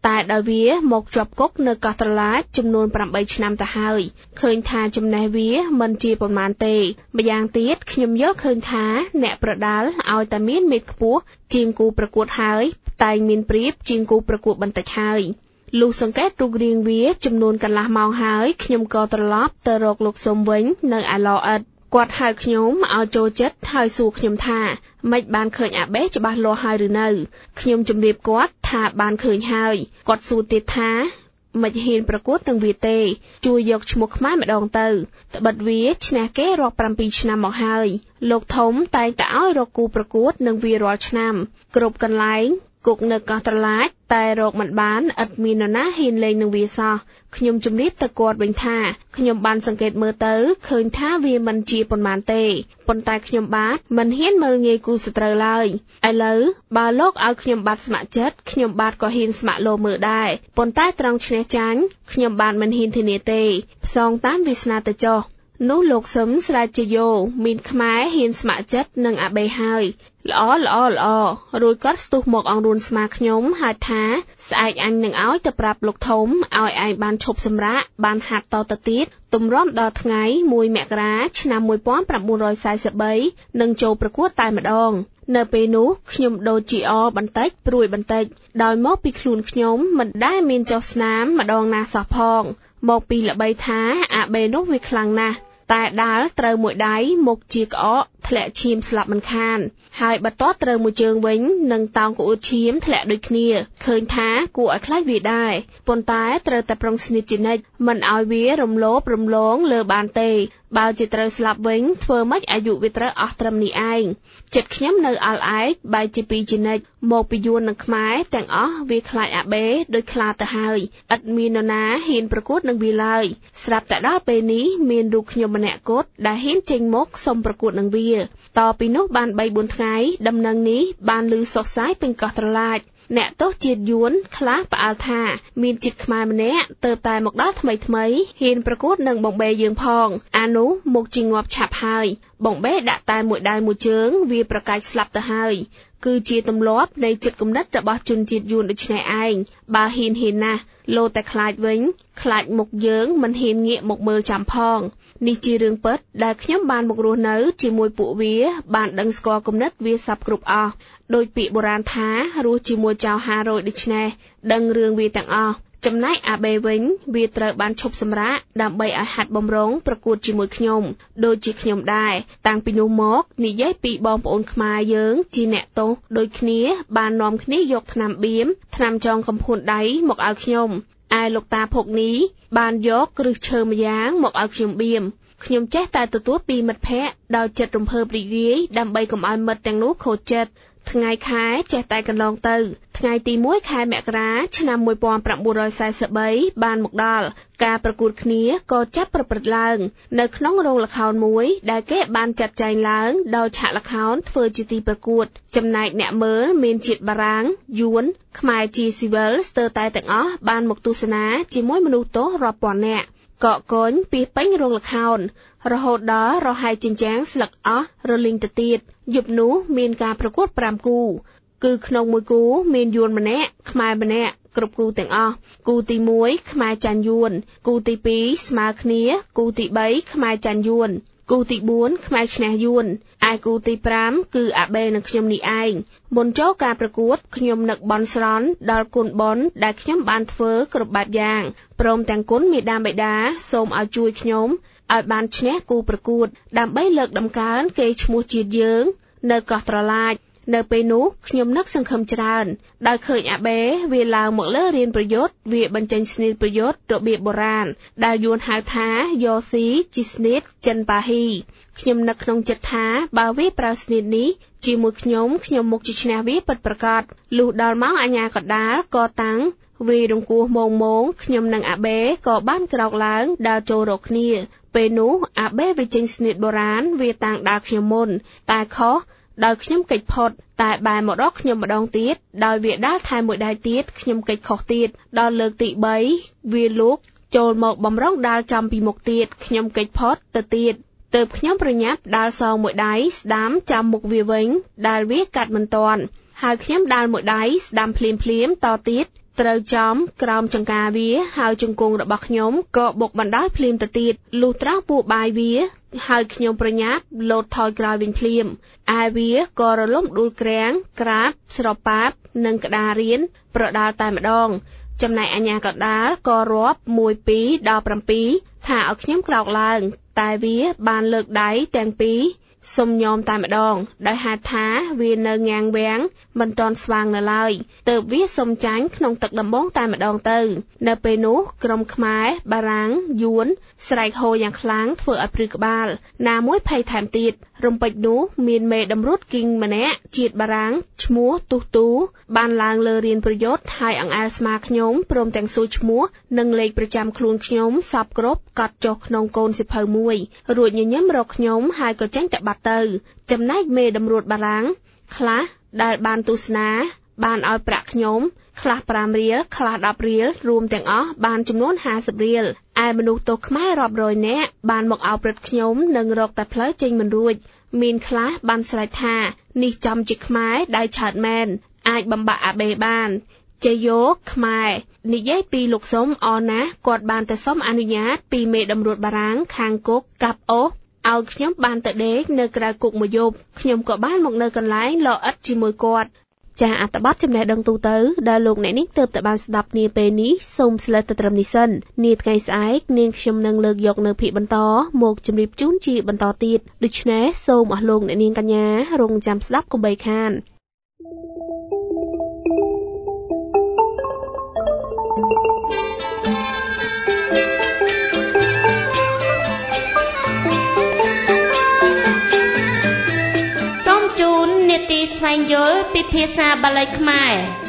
Speaker 2: តែដោយវាមកជាប់គុកនៅកោះត្រឡាចចំនួន8ឆ្នាំទៅហើយឃើញថាចំណេះវាមិនជាប៉ុន្មានទេម្យ៉ាងទៀតខ្ញុំយល់ឃើញថាអ្នកប្រដាល់ឲ្យតែមានមេត្តាខ្ពស់ជាងគូប្រកួតហើយតែងមានប្រៀបជាងគូប្រកួតបន្តិចហើយលុះសង្កេតរូបរាងវាចំនួនកន្លះម៉ោងហើយខ្ញុំក៏ត្រឡប់ទៅរកលោកសុំវិញនៅឯឡអិតគាត់ហៅខ្ញុំឲ្យចូលចិត្តហើយសួរខ្ញុំថាម៉េចបានឃើញអាបេច្បាស់លាស់ហើយឬនៅខ្ញុំជម្រាបគាត់ថាបានឃើញហើយគាត់សួរទៀតថាមិនហ៊ានប្រកួតនឹងវាទេជួយយកឈ្មោះខ្មែរម្ដងទៅត្បិតវាឈ្នះគេរាប់7ឆ្នាំមកហើយលោកធំតែងតែឲ្យរកគូប្រកួតនឹងវារាល់ឆ្នាំគ្រប់កន្លែងគុកនៅកោះត្រឡាចតែរកមិនបានឥតមាននរណាហ៊ានលេងនឹងវាសោះខ្ញុំជម្រាបទៅគាត់វិញថាខ្ញុំបានសង្កេតមើលទៅឃើញថាវាមិនជាប៉ុន្មានទេប៉ុន្តែខ្ញុំបាទមិនហ៊ានមើលងាយគូសត្រូវឡើយឥឡូវបើលោកឲ្យខ្ញុំបាទស្ម័គ្រចិត្តខ្ញុំបាទក៏ហ៊ានស្ម័គ្រលោមើលដែរប៉ុន្តែត្រង់ឈ្នះចាញ់ខ្ញុំបាទមិនហ៊ានធានាទេផ្សងតាមវាសនាទៅចុះនោះលោកសឹមស្រែកជាយោមានខ្មែរហ៊ានស្ម័គ្រចិត្តនឹងអាបេហើយល្អរួចគាត់ស្ទុះមកអង្រួនស្មាខ្ញុំហៅថាស្អែកអញនឹងឲ្យទៅប្រាប់លោកធំឲ្យឯងបានឈប់សម្រាកបានហាត់តទៅទៀតទម្រាំដល់ថ្ងៃ1មករាឆ្នាំ1943នឹងចូលប្រកួតតែម្ដងនៅពេលនោះខ្ញុំដូចជាបន្តិចព្រួយបន្តិចដោយមកពីខ្លួនខ្ញុំមិនដែលមានចុះស្នាមម្ដងណាសោះផងមកពីល្បីថាអាបេនោះវាខ្លាំងណាស់តែដាល់ត្រូវមួយដៃមុខជាក្អកធ្លាក់ឈាមស្លាប់មិនខានហើយបន្ទាត់ត្រូវមួយជើងវិញនឹងតោងក្អួតឈាមធ្លាក់ដូចគ្នាឃើញថាគួរឲ្យខ្លាចវាដែរប៉ុន្តែត្រូវតែប្រុងស្និទ្ធជានិច្ចមិនឲ្យវារំលោភរំលងលើបានទេបើជាត្រូវស្លាប់វិញធ្វើម៉េចអាយុវាត្រូវអស់ត្រឹមនេះឯងចិត្តខ្ញុំនៅអល់ឯកបែកជាពីរជានិច្ចមកពីយួននិងខ្មែរទាំងអស់វាខ្លាចអាបេដូចខ្លាទៅហើយឥតមាននរណាហ៊ានប្រកួតនឹងវាឡើយស្រាប់តែដល់ពេលនេះមានរូបខ្ញុំម្នាក់គត់ដែលហ៊ានចេញមកសុំប្រកួតនឹងវាតពីនោះបាន 3-4 ថ្ងៃដំណឹងនេះបានឮសុសសាយពេញកោះត្រឡាចអ្នកទោសជាតិយួនខ្លះផ្អើលថាមានជាតិខ្មែរម្នាក់ទៅតែមកដល់ថ្មីហ៊ានប្រកួតនឹងបងបេយើងផងអានោះមកជាងាប់ឆាប់ហើយបងបេដាក់តែមួយដៃមួយជើងវាប្រកាច់ស្លាប់ទៅហើយគឺជាទម្លាប់នៃចិត្តគំនិតរបស់ជនជាតិយួនដូច្នេះឯងបើហ៊ានណាស់លោតែខ្លាចវិញខ្លាចមុខយើងមិនហ៊ានងាកមកមើលចាំផងនេះជារឿងពិតដែលខ្ញុំបានមករស់នៅជាមួយពួកវាបានដឹងស្គាល់គំនិតវាសពគ្រប់អស់ដោយពាក្យបុរាណថារស់ជាមួយចៅ500ដូច្នេះដឹងរឿងវាទាំងអស់ចំណែកអាបេវិញវាត្រូវបានឈប់សម្រាកដើម្បីឲ្យហាត់បំរុងប្រកួតជាមួយខ្ញុំដូចជាខ្ញុំដែរតាំងពីនោះមកនិយាយពីបងប្អូនខ្មែរយើងជាអ្នកទោសដូចគ្នាបាននាំគ្នាយកថ្នាំបៀមថ្នាំចងកំភួនដៃមកឲ្យខ្ញុំឯលោកតាភុកនេះបានយកគ្រឹះឈើម្យ៉ាងមកឲ្យខ្ញុំបៀមខ្ញុំចេះតែទទួលពីមិត្តភ័ក្តិដោយចិត្តរំភើបរីករាយដើម្បីកុំឲ្យមិត្តទាំងនោះខូចចិត្តថ្ងៃខែចេះតែកន្លងទៅថ្ងៃទី1ខែមករាឆ្នាំ1943បានមកដល់ការប្រកួតគ្នាក៏ចាប់ប្រព្រឹត្តឡើងនៅក្នុងរោងល្ខោនមួយដែលគេបានចាត់ចែងឡើងដោយឆាកល្ខោនធ្វើជាទីប្រកួតចំណែកអ្នកមើលមានជាតិបារាំងយួនខ្មែរជាស៊ីវិលស្ទើរតែទាំងអស់បានមកទស្សនាជាមួយមនុស្សទោសរាប់ពាន់នាក់កកកុញពីពេញរោងល្ខោនរហូតដល់រហែកចិញ្ចាំងស្លឹកអស់រលីងទៅទៀតយប់នោះមានការប្រកួត5គូគឺក្នុងមួយគូមានយួនម្នាក់ខ្មែរម្នាក់គ្រប់គូទាំងអស់គូទី1ខ្មែរចាញ់យួនគូទី2ស្មើគ្នាគូទី3ខ្មែរចាញ់យួនគូទី4ខ្មែរឈ្នះយួនឯគូទី5គឺអាបេនិងខ្ញុំនេះឯងមុនចូលការប្រកួតខ្ញុំនឹកបន់ស្រន់ដល់គុណបន់ដែលខ្ញុំបានធ្វើគ្រប់បែបយ៉ាងព្រមទាំងគុណមេដាបេដាសូមឲ្យជួយខ្ញុំឲ្យបានឈ្នះគូប្រកួតដើម្បីលើកដំកើងកេរ្តិ៍ឈ្មោះជាតិយើងនៅកោះត្រឡាចនៅពេលនោះខ្ញុំនឹកសង្ឃឹមច្រើនដោយឃើញអាបេវាឡើងមកលើរៀនប្រយុទ្ធវាបញ្ចេញស្នីតប្រយុទ្ធរបៀបបុរាណដែលយួនហៅថាយ៉ស៊ីជីស្នីតចិនប៉ាហ៊ីខ្ញុំនឹកក្នុងចិត្តថាបើវាប្រើស្នីតនេះជាមួយខ្ញុំមុខជាឈ្នះវាពិតប្រាកដលុះដល់ម៉ោងអាញាកដាលក៏តាំងវារង្គោះម៉ងខ្ញុំនិងអាបេក៏បានក្រោកឡើងដើរចូលរកគ្នាពេលនោះអាបេវាចេញស្នីតបុរាណវាតាំងដើរខ្ញុំមុនតែខុសដោយខ្ញុំកិច្ចផុតតែបែរមករកខ្ញុំម្ដងទៀតដោយវាដាល់ថែមមួយដៃទៀតខ្ញុំកិច្ចខុសទៀតដល់លើកទី3វាលូកចូលមកបំរុងដាល់ចំពីមុខទៀតខ្ញុំកិច្ចផុតទៅទៀតទើបខ្ញុំប្រញាប់ដាល់សងមួយដៃស្ដាំចាំមុខវាវិញដែលវាកាត់មិនទាន់ហើយខ្ញុំដាល់មួយដៃស្ដាំភ្លាមតទៀតត្រូវចំក្រោមចង្កាវាហើយជង្គង់របស់ខ្ញុំក៏បុកបណ្ដោយភ្លាមទៅទៀតលុះត្រង់ពោះបាយវាហើយខ្ញុំប្រញាប់លោតថយក្រោយវិញភ្លាមឯវាក៏រលំដួលក្រាំងក្រាបស្រប៉ាបនិងក្តាររៀនប្រដាល់តែម្ដងចំណែកអាញាកដាលក៏រាប់1 2ដល់7ថាឲ្យខ្ញុំក្រោកឡើងតែវាបានលើកដៃទាំងពីរសុំញោមតែម្ដងដោយហេតុថាវានៅងាំងវាំងមិនទាន់ស្វាងនៅឡើយទើបវាសុំចាញ់ក្នុងទឹកដំបងតែម្ដងទៅនៅពេលនោះក្រុមខ្មែរបារាំងយួនស្រែកហូរយ៉ាងខ្លាំងធ្វើឲ្យព្រឺក្បាលណាមួយភ័យថែមទៀតរំពេចនោះមានមេតម្រួតគីងម្នាក់ជាតិបារាំងឈ្មោះទុះទូបានឡើងលើរៀនប្រយុទ្ធហើយអង្អែលស្មាខ្ញុំព្រមទាំងសួរឈ្មោះនិងលេខប្រចាំខ្លួនខ្ញុំសពគ្រប់កត់ចុះក្នុងកូនសិភៅមួយរួចញញឹមរកខ្ញុំហើយក៏ចេញទៅបាត់ទៅចំណែកមេតម្រួតបារាំងខ្លះដែលបានទស្សនាបានឲ្យប្រាក់ខ្ញុំខ្លះ5រៀលខ្លះ10រៀលរួមទាំងអស់បានចំនួន50រៀលឯមនុស្សទោសខ្មែររាប់រយនាក់បានមកអោបព្រឹត្តខ្ញុំនិងរកតែផ្លូវចេញមិនរួចមានខ្លះបានស្រែកថានេះចំជាខ្មែរដៃឆើតមែនអាចបំបាក់អាបេបានជយោខ្មែរនិយាយពីលោកសុំអណាគាត់បានទៅសុំអនុញ្ញាតពីមេតម្រួតបារាំងខាងគុកកាប់អូសឲ្យខ្ញុំបានទៅដេកនៅក្រៅគុកមួយយប់ខ្ញុំក៏បានមកនៅកន្លែងលអិតជាមួយគាត់ចាអត្ថបទចំណេះដឹងទូទៅដែលលោកអ្នកនាងទើបតែបានស្ដាប់នាពេលនេះសូមស្លេតទៅត្រឹមនេះសិននាថ្ងៃស្អែកនាងខ្ញុំនឹងលើកយកនៅភាគបន្តមកជម្រាបជូនជាបន្តទៀតដូច្នេះសូមអស់លោកអ្នកនាងកញ្ញារងចាំស្ដាប់កុំបីខានទីស្វែងយល់ពីភាសាបាលីខ្មែរ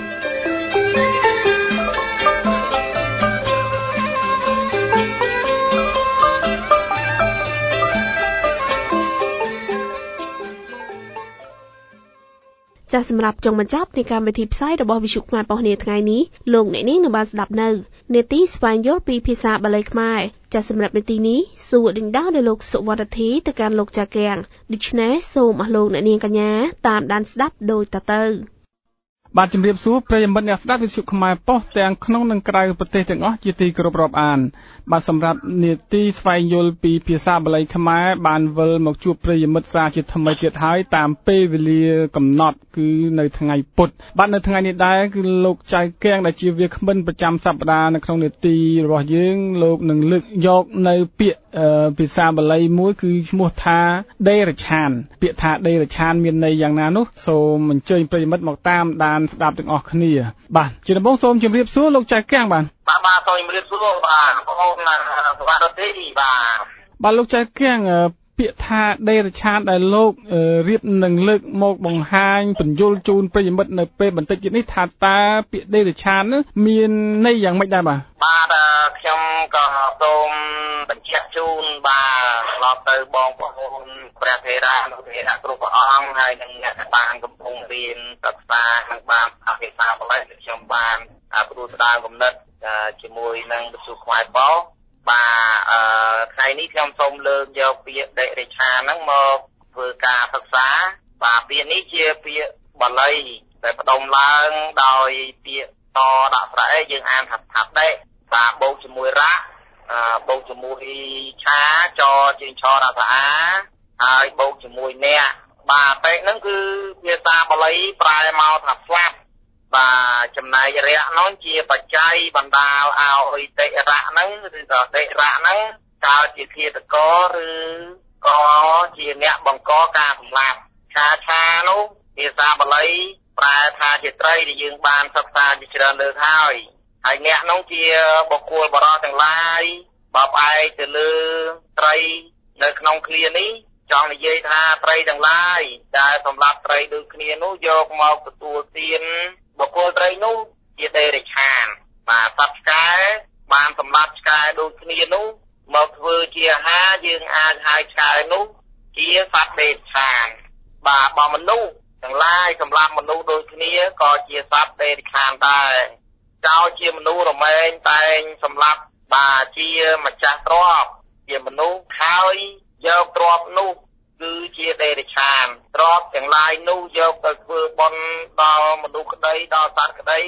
Speaker 2: ចាសសម្រាប់ចុងបញ្ចប់នៃកម្មវិធីផ្សាយរបស់វិទ្យុខ្មែរប៉ុស្តិ៍នាថ្ងៃនេះលោកអ្នកនាងនឹងបានស្ដាប់នៅនាទីស្វែងយល់ពីភាសាបាលីខ្មែរចាសសម្រាប់នាទីនេះសួរដេញដោលដោយលោកសុវណ្ណធីទៅកាន់លោកចាកៀងដូច្នេះសូមអស់លោកអ្នកនាងកញ្ញាតាមដានស្ដាប់ដូចតទៅបាទជំរាបសួរប្រិយមិត្តអ្នកស្ដាប់វិទ្យុខ្មែរប៉ុស្តិ៍ទាំងក្នុងនិងក្រៅប្រទេសទាំងអស់ជាទីគោរពរាប់អានបាទសម្រាប់នាទីស្វែងយល់ពីភាសាបាលីខ្មែរបានវិលមកជួបប្រិយមិត្តសាជាថ្មីទៀតហើយតាមពេលវេលាកំណត់គឺនៅថ្ងៃពុធបាទនៅថ្ងៃនេះដែរគឺលោកចៅកៀងដែលជាវាគ្មិនប្រចាំសប្តាហ៍នៅក្នុងនាទីរបស់យើងលោកនឹងលើកយកនៅពាក្យភាសាបាលីមួយគឺឈ្មោះថាដេរឆានពាក្យថាដេរឆានមានន័យយ៉ាងណានោះសូមអញ្ជើញប្រិយមិត្តមកតាមដានស្ដាប់ទាំងអស់គ្នាបាទជាដំបូងសូមជម្រាបសួរលោកចៅកៀងបាទសូមជម្រាបសួរបាទបងអូនសុវណ្ណធីបាទលោកចៅកៀងពាក្យថាដេរឆានដែលលោករៀបនឹងលើកមកបង្ហាញពន្យល់ជូនប្រិយមិត្តនៅពេលបន្តិចទៀតនេះថាតើពាក្យដេរឆាននោះមានន័យយ៉ាងម៉េចដែរបាទ
Speaker 7: ខ្ញុំក៏សូមបញ្ជាក់ជូនបាទឆ្លងទៅបងប្អូនព្រះថេរាលោកថេរាគ្រប់ព្រះអង្គហើយនិងអ្នកបានកំពុងរៀនសិក្សានិងបានភាសាបាលីខ្ញុំបានព្រួយស្ដារគំនិតជាមួយនឹងវិទ្យុខ្មែរប៉ុស្តិ៍បាទថ្ងៃនេះខ្ញុំសូមលើកយកពាក្យដេរឆានហ្នឹងមកធ្វើការសិក្សាបាទពាក្យនេះជាពាក្យបាលីដែលផ្ដុំឡើងដោយពាក្យតដាក់ស្រែយើងអានថាដេបាទបូកជាមួយរៈបូកជាមួយឆាចជាងឆរសាអាហើយបូកជាមួយអ្នកបាទតែហ្នឹងគឺភាសាបាលីប្រែមកថាស្លាប់បាទចំណែករៈនោះជាបច្ច័យបណ្ដាលឲ្យដេរៈហ្នឹងឬក៏ដេរៈហ្នឹងកើតជាឃាតករឬក៏ជាអ្នកបង្កការសម្លាប់ឆានោះភាសាបាលីប្រែថាជាត្រីដែលយើងបានសិក្សាជាច្រើនលើកហើយអ្នកនោះជាបុគ្គលបរិសុទ្ធទាំងឡាយបើផ្អែកទៅលើត្រីនៅក្នុងឃ្លានេះចង់និយាយថាត្រីទាំងឡាយដែលសម្រាប់ត្រីដូចគ្នានោះយកមកទទួលទានបុគ្គលត្រីនោះជាដេរឆានបាទសត្វឆ្កែបានសម្រាប់ឆ្កែដូចគ្នានោះមកធ្វើជាអាហារយើងអាចហៅឆ្កែនោះជាសត្វដេរឆានបាទបើមនុស្សទាំងឡាយសម្រាប់មនុស្សដូចគ្នាក៏ជាសត្វដេរឆានដែរចោលជាមនុស្សរមែងតែងសម្រាប់បាទជាម្ចាស់ទ្រព្យជាមនុស្សហើយយកទ្រព្យនោះគឺជាដេរឆានទ្រព្យទាំងឡាយនោះយកទៅធ្វើបុណ្យដល់មនុស្សក្តីដល់សត្វក្តី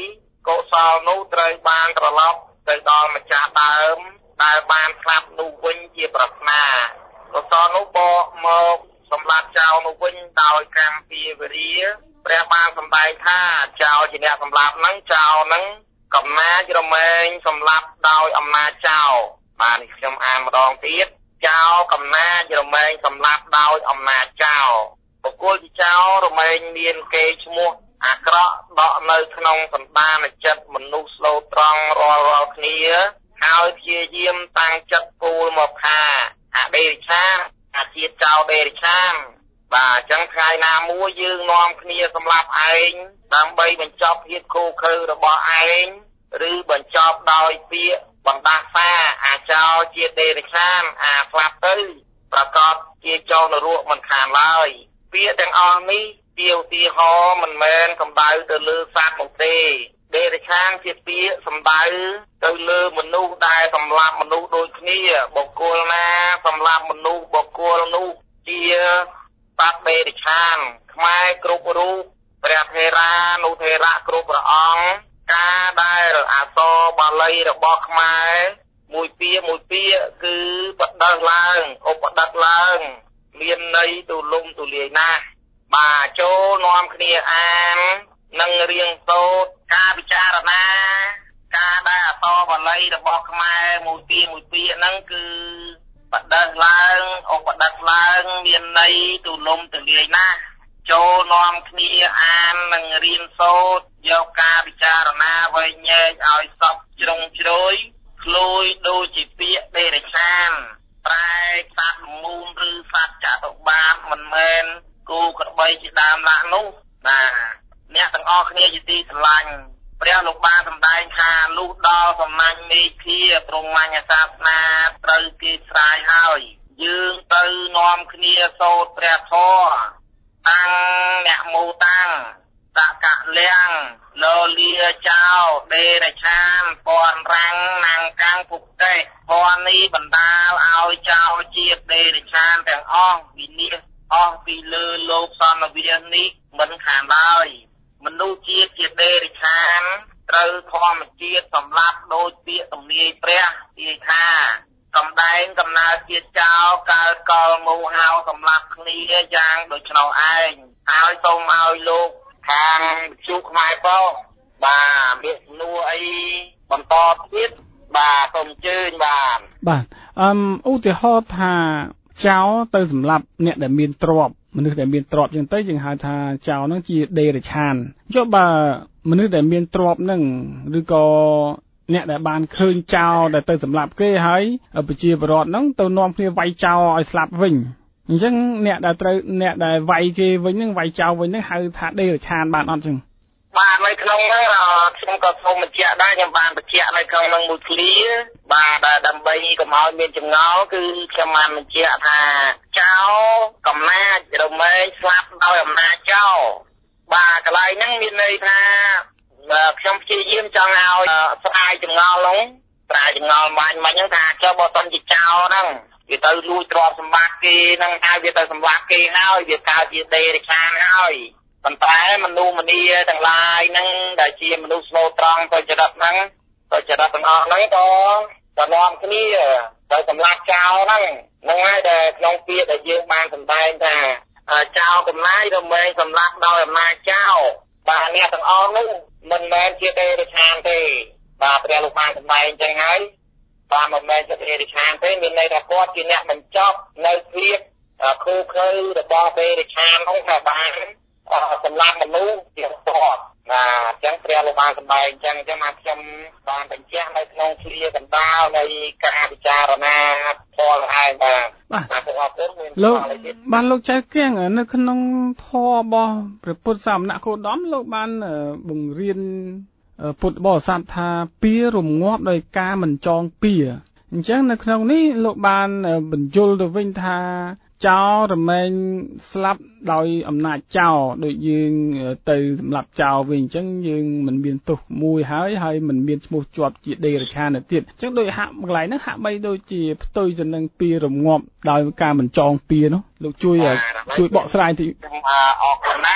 Speaker 7: កុសលនោះត្រូវបានត្រឡប់ទៅដល់ម្ចាស់ដើមដែលបានស្លាប់នោះវិញជាប្រាថ្នាកុសលនោះបកមកសម្លាប់ចោលនោះវិញដោយកម្មពីវេរាព្រះបានសម្ដែងថាចោលជាអ្នកសម្លាប់នឹងចោលនឹងកំណាចរមែងសម្លាប់ដោយអំណាចចោលបាទនេះខ្ញុំអានម្ដងទៀតចោលកំណាចរមែងសម្លាប់ដោយអំណាចចោលបុគ្គលជាចោលរមែងមានកេរ្តិ៍ឈ្មោះអាក្រក់ដក់នៅក្នុងសន្តានចិត្តមនុស្សស្លូតត្រង់រាល់គ្នាហើយព្យាយាមតាំងចិត្តគោលមកថាអដេរិឆានអាជាតិចោលដេរិឆានបាទអញ្ចឹងថ្ងៃណាមួយយើងនាំគ្នាសម្លាប់ឯងដើម្បីបញ្ចប់ភាពខូខើរបស់ឯងឬបញ្ចប់ដោយពាក្យបណ្ដាសាអាចោលជាដេរិឆានអាស្លាប់ទៅប្រកបជាចោលនរកមិនខានឡើយពាក្យទាំងអស់នេះជាឧទាហរណ៍មិនមែនកំដៅទៅលើសត្វនោះទេដេរិឆានជាពាក្យសំដៅទៅលើមនុស្សដែលសម្លាប់មនុស្សដូចគ្នាបុគ្គលណាសម្លាប់មនុស្សបុគ្គលនោះជាសត្វដេរិឆានខ្មែរគ្រប់រូបព្រះថេរានុថេរៈគ្រប់ព្រះអង្គការដែលអក្សរបាលីរបស់ខ្មែរមួយពាក្យគឺបដិសឡើងឧបដិតឡើងមានន័យទូលំទូលាយណាស់បាទចូលនាំគ្នាអាននិងរៀងសូត្រការពិចារណាការដែលអក្សរបាលីរបស់ខ្មែរមួយពាក្យហ្នឹងគឺបដិសឡើងឧបដិតឡើងមានន័យទូលំទូលាយណាស់ចូលនាំគ្នាអាននិងរៀនសូត្រយកការពិចារណាវែងញែកឲ្យសពជ្រុងជ្រោយឃ្លួយដូចជាពាក្យដេរិឆានប្រែសត្វមូលឬសត្វចតុបាទមិនមែនគូក្របីជាដើមណាស់នោះបាទអ្នកទាំងអស់គ្នាជាទីស្រឡាញ់ព្រះលោកបានសម្ដែងថាលុះដល់សំណាញ់មេឃាព្រហ្មញ្ញសាសនាត្រូវគេស្រាយហើយយើងទៅនាំគ្នាសូត្រព្រះធម៌តាំងអ្នកមោតាំងតកលៀងលលាចោដេរឆានពនរាំងណាំងកាំងពុកតេពននេះបណ្ដាលឲ្យចោជាតិដេរឆានទាំងអស់វិនិច្ឆ័យអស់ពីលើលោកសន្និវាសនេះមិនខានឡើយមនុស្សជាតិជាដេរិឆានត្រូវធម្មជាតិសម្លាប់ដោយពាក្យទំនាយព្រះទាយថាកំដែងកំណើតជាតិចោលកើតកលមោហៅសម្លាប់គ្នាយ៉ាងដូច្នោះឯងហើយសូមឲ្យលោកខាងជូខ្មែរផងបាទមានសំណួរអីបន្តទៀតបាទសូមអញ្ជើញបាទ
Speaker 5: ឧទាហរណ៍ថាចោលទៅសម្លាប់អ្នកដែលមានទ្រព្យមនុស្សដែលមានទ្រព្យចឹងទៅយើងហៅថាចោលហ្នឹងជាដេរិឆានចុះបើមនុស្សដែលមានទ្រព្យហ្នឹងឬក៏អ្នកដែលបានឃើញចោលដែលទៅសម្លាប់គេហើយប្រជាពលរដ្ឋហ្នឹងទៅនាំគ្នាវាយចោលឲ្យស្លាប់វិញអញ្ចឹងអ្នកដែលវាយគេវិញហ្នឹងវាយចោលវិញហ្នឹងហៅថាដេរិឆានបានអត់ចឹង
Speaker 7: បាទនៅក្នុងហ្នឹងខ្ញុំក៏សូមបញ្ជាក់ដែរខ្ញុំបានបញ្ជាក់នៅក្នុងហ្នឹងមួយឃ្លាបាទដើម្បីកុំឲ្យមានចម្ងល់គឺខ្ញុំបានបញ្ជាក់ថាចោលកំណាចរមែងស្លាប់ដោយអំណាចចោលបាទកន្លែងហ្នឹងមានន័យថាខ្ញុំព្យាយាមចង់ឲ្យស្រាយចម្ងល់ហ្នឹងស្រាយចម្ងល់បាញ់ហ្នឹងថាចុះបើសិនជាចោលហ្នឹងវាទៅលួចទ្រព្យសម្បត្តិគេហ្នឹងហើយវាទៅសម្លាប់គេហើយវាកើតជាដេរិឆានហើយប៉ុន្តែមនុស្សម្នាទាំងឡាយហ្នឹងដែលជាមនុស្សស្លូតត្រង់ទៅចរិតហ្នឹងទៅចរិតទាំងអស់ហ្នឹងក៏នាំគ្នាទៅសម្លាប់ចោលហ្នឹងហើយដែលក្នុងពាក្យដែលយើងបានសម្ដែងថាចោលកំណាចរមែងសម្លាប់ដោយអំណាចចោលបាទអ្នកទាំងអស់នោះមិនមែនជាដេរិឆានទេបាទព្រះលោកបានសម្ដែងអញ្ចឹងហើយបាទមិនមែនជាដេរិឆានទេមានន័យថាគាត់ជាអ្នកបញ្ចប់នៅភាពខូខើរបស់ដេរិឆាននោះថាបានសម្រាប់មនុស្សជាស្ទាត់អញ្ចឹងព្រះលោកបានសម្ដែងអញ្ចឹងមកខ្ញុំបានបញ្ជាក់នៅក្នុងឃ្លាកណ្ដាលនៃការពិចារណាផលឯងបាទសូមអរគុណមាន
Speaker 5: លោកចៅគៀងនៅក្នុងធម៌របស់ព្រះពុទ្ធសាសនាគោតមលោកបានបង្រៀនពុទ្ធបរិស័ទថាពៀរំងាប់ដោយការមិនចងពៀអញ្ចឹងនៅក្នុងនេះលោកបានបញ្យល់ទៅវិញថាចោលរមែងស្លាប់ដោយអំណាចចោលដូចយើងទៅសម្លាប់ចោលវិញអញ្ចឹងយើងមិនមានទោសមួយហើយមិនមានឈ្មោះជាប់ជាដេរិឆានទៀតអញ្ចឹងដូចហាក់កន្លែងហ្នឹងហាក់បីដូចជាផ្ទុយទៅនឹងពៀរំងាប់ដោយការមិនចងពៀនោះលោកជួយបកស្រាយតិច
Speaker 7: អរគុណណាស់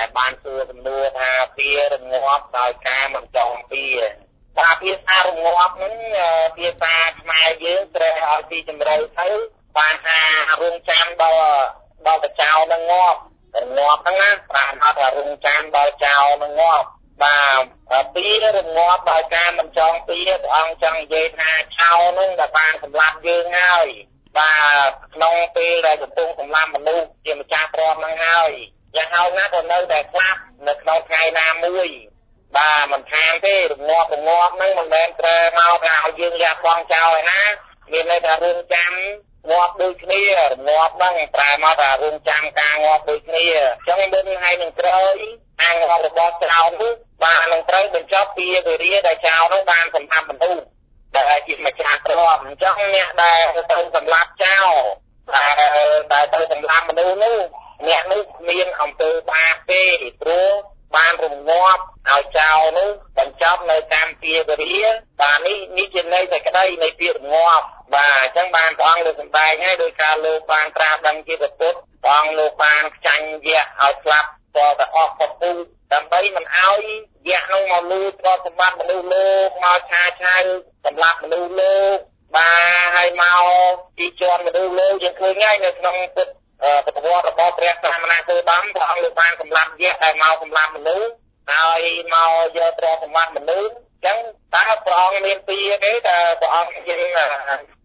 Speaker 7: តែបានសួរសំណួរថាពារងាប់ដោយការមិនចងពាបាទភាសារងាប់ហ្នឹងភាសាខ្មែរយើងត្រូវឲ្យទីជម្រៅទៅបានថារងចាំដល់បចៅនឹងងាប់ហ្នឹងណាប្រាំថារងចាំដល់ចៅនឹងងាប់បាទពារងាប់ដោយការមិនចងពាព្រះអង្គចង់និយាយថាចៅនឹងដែលបានសម្លាប់យើងហើយបាទក្នុងពេលដែលកំពុងសម្លាប់មនុស្សជាម្ចាស់ព្រមហ្នឹងហើយយ៉ាងហោចណាស់ក៏នៅតែស្លាប់នៅក្នុងថ្ងៃណាមួយបាទមិនខានទេរងាប់ហ្នឹងមិនមែនត្រូវមកថាឲ្យយើងលះបង់ចោលឯណាមានន័យថារងចាំងាប់ដូចគ្នារងាប់ហ្នឹងប្រែមកថារងចាំការងាប់ដូចគ្នាអញ្ចឹងមុនហើយនឹងក្រោយការងាប់របស់ចោលនោះបាទនឹងត្រូវបញ្ចប់ពីវេលាដែលចោលនោះបានសម្លាប់មនុស្សដែលជាម្ចាស់ព្រមអញ្ចឹងអ្នកដែលទៅសម្លាប់ចោលដែលទៅសម្លាប់មនុស្សនោះអ្នកនោះមានអំពើបាបទេព្រោះបានរងាប់ឲ្យចោលនោះបញ្ចប់នៅកម្មពាវេលាបាទនេះជាន័យតែក្តីនៃពាក្យរងាប់បាទអញ្ចឹងបានព្រះអង្គលើកសម្ដែងឲ្យដោយការលោកបានត្រាស់ដឹងជាពុទ្ធព្រះអង្គលោកបានខ្ចាញ់យៈឲ្យស្លាប់តទៅអស់ពុទ្ធដើម្បីមិនឲ្យយៈនោះមកលួចទ្រព្យសម្បត្តិមនុស្សលោកមកឆាឆៅសម្លាប់មនុស្សលោកបាទហើយមកទីជាន់មនុស្សលោកយើងឃើញហើយនៅក្នុងពុទ្ធប្រវត្តិរបស់ព្រះសាមណគោតមព្រះអង្គលោកបានសម្លាប់យៈដែលមកសម្លាប់មនុស្សហើយមកយកទ្រព្យសម្បត្តិមនុស្សអញ្ចឹងតើព្រះអង្គមានពីទេតើព្រះអង្គជាតើ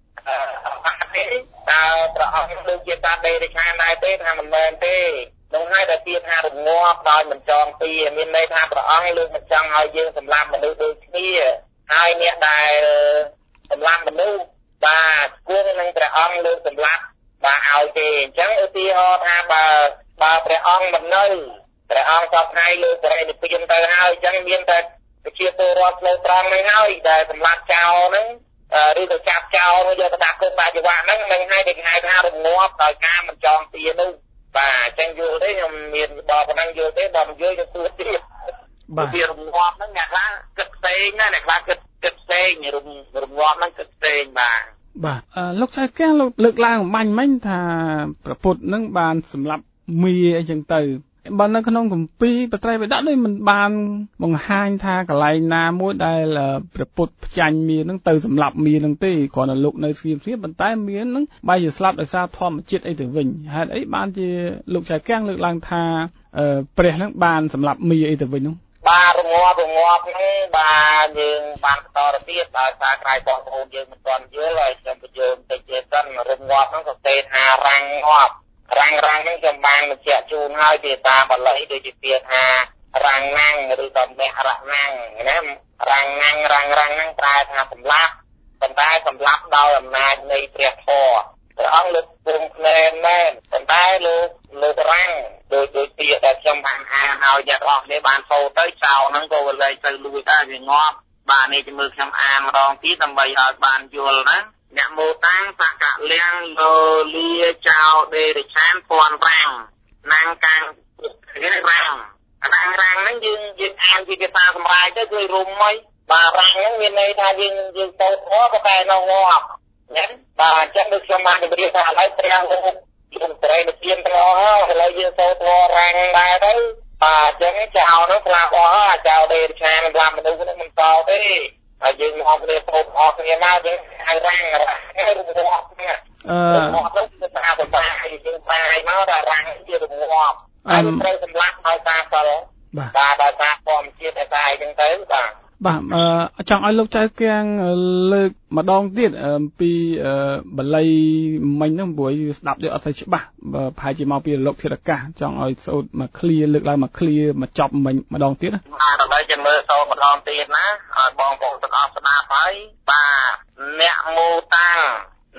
Speaker 7: ព្រះអង្គដូចជាតាដេរិឆានដែរទេថាមិនមែនទេនោះហើយដែលពាក្យថារងាប់ដោយមិនចងពីមានន័យថាព្រះអង្គលើកមិនចង់ឲ្យយើងសម្លាប់មនុស្សដូចគ្នាហើយអ្នកដែលសម្លាប់មនុស្សបាទគួរនឹងព្រះអង្គលើកសម្លាប់បាទឲ្យទេអញ្ចឹងឧទាហរណ៍ថាបើព្រះអង្គមិននៅព្រះអង្គសពថ្ងៃលើបរិនិព្វានទៅហើយអញ្ចឹងមានតែប្រជាពលរដ្ឋលើត្រង់ហ្នឹងហើយដែលសម្លាប់ចោលហ្នឹងឬក៏ចាប់ចោលយកទៅដាក់គុកបាជីវៈហ្នឹងនឹងឲ្យគេហៅថារងាប់ដោយការមិនចងពីនោះបាទអញ្ចឹងយល់ទេខ្ញុំមានបើប៉ុណ្ណឹងយល់ទេបើមិនយល់ខ្ញុំសួរទៀតបាទវារងាប់ហ្នឹងអ្នកខ្លះគិតផ្សេងណាអ្នកខ្លះគិតផ្សេងរងាប់ហ្នឹងគិតផ្សេងបាទ
Speaker 5: លោកចៅកែលោកលើកឡើងបាញ់មិញថាព្រះពុទ្ធនឹងបានសម្លាប់មីអីចឹងទៅបើនៅក្នុងគម្ពីរបត្រៃបិដកនេះមិនបានបង្ហាញថាកន្លែងណាមួយដែលព្រះពុទ្ធផ្ចាញ់មីនឹងទៅសម្លាប់មីនឹងទេគ្រាន់តែលោកនៅស្ងៀមៗប៉ុន្តែមីនឹងបែរជាស្លាប់ដោយសារធម្មជាតិអីទៅវិញហេតុអីបានជាលោកចៅកែលើកឡើងថាព្រះនឹងបានសម្លាប់មីអីទៅវិញនោះ
Speaker 7: បាទរងាប់ហ្នឹងបាទយើងបានបន្តទៅទៀតដោយសារក្រៃបងប្អូនយើងមិនទាន់យល់ហើយខ្ញុំបញ្យល់បន្តិចទៀតសិនរងាប់ហ្នឹងក៏គេថារាំងងាប់រាំងហ្នឹងខ្ញុំបានបញ្ជាក់ជូនហើយភាសាបាលីដូចជាពាក្យថារាំងណាំងឬក៏មះរណាំងណារាំងណាំងហ្នឹងប្រែថាសម្លាប់ប៉ុន្តែសម្លាប់ដោយអំណាចនៃព្រះធម៌ព្រះអង្គលើកពុំភ្នែនមែនប៉ុន្តែលោករាំងដោយពាក្យដែលខ្ញុំបានអានឲ្យអ្នកអស់នេះបានចូលទៅចោលហ្នឹងក៏វាលែងទៅលួចដែរវាងាប់បាទនេះជំរឿខ្ញុំអានម្ដងទៀតដើម្បីឲ្យបានយល់ណាអ្នកមោតាំងសកលៀងលោលាចោដេរិឆានពន់រាំងណាំងកាំងរាំងហ្នឹងយើងអានជាភាសាសម្រាយទៅគឺរុំហីបាទរាំងហ្នឹងមានន័យថាយើងទៅធေါ်ក៏តែនៅងាប់ណាបាទអញ្ចឹងដូចខ្ញុំបានជម្រាបថាឥឡូវព្រះលោកយើងត្រូវទៅទៀនទាំងអស់ហើយឥឡូវយើងទៅធေါ်រាំងដែរទៅបាទអញ្ចឹងចោលនោះស្លាប់អស់ហើយចោលដេរិឆានសម្រាប់មនុស្សនេះមិនតទេហើយយើងមកគ្នាទៅអស់គ្នាមកយើងហៅរាំងហើយរងាប់គ្នាងាប់នោះគឺថាបបាយើងបាយមកដល់រាំងជារងាប់ហើយត្រូវសម្លាប់ដោយសារសិលបាទដោយសារធម្មជាតិតែអីចឹងទៅ
Speaker 5: បាទចង់ឲ្យលោកចៅកៀងលើកម្ដងទៀតអំពីបល័យមិញហ្នឹងព្រោះស្ដាប់យកអត់សូវច្បាស់ប្រហែលជាមកពីរលកធាតុអាកាសចង់ឲ្យសូត្រមកឃ្លាលើកឡើងមកឃ្លាមកចប់មិញម្ដងទៀតណា
Speaker 7: បាទឥឡូវចាំមើលសូត្រម្ដងទៀតណាឲ្យបងប្អូនទាំងអស់ស្ដាប់ហើយបាទអ្នកមោតាំង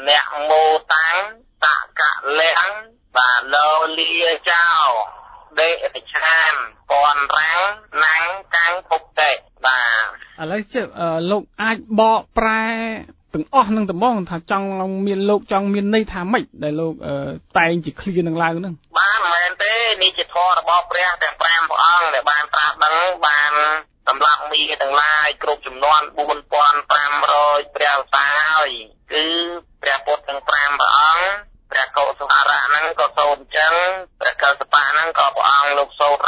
Speaker 7: សកលៀងបាទលោលាចោដេរិឆានពន់រាំងណាំងកាំងពុកតេបាទ
Speaker 5: ឥឡូវជិះលោកអាចបកប្រែទាំងអស់នឹងត្មងថាចង់មានលោកចង់មានន័យថាម៉េចដែលលោកតែងជាឃ្លានឹងឡើងហ្នឹង
Speaker 7: បាទមិនមែនទេនេះជាធម៌របស់ព្រះទាំង5ព្រះអង្គដែលបានត្រាស់ដឹងបានសម្រាប់មីទាំងឡាយគ្រប់ចំនួន4500ព្រះវសាហើយគឺព្រះពុទ្ធទាំង5ព្រះអង្គព្រះកោសលរៈហ្នឹងក៏សូត្រអញ្ចឹងព្រះកោសបៈហ្នឹងក៏ព្រះអង្គលោកសូត្រ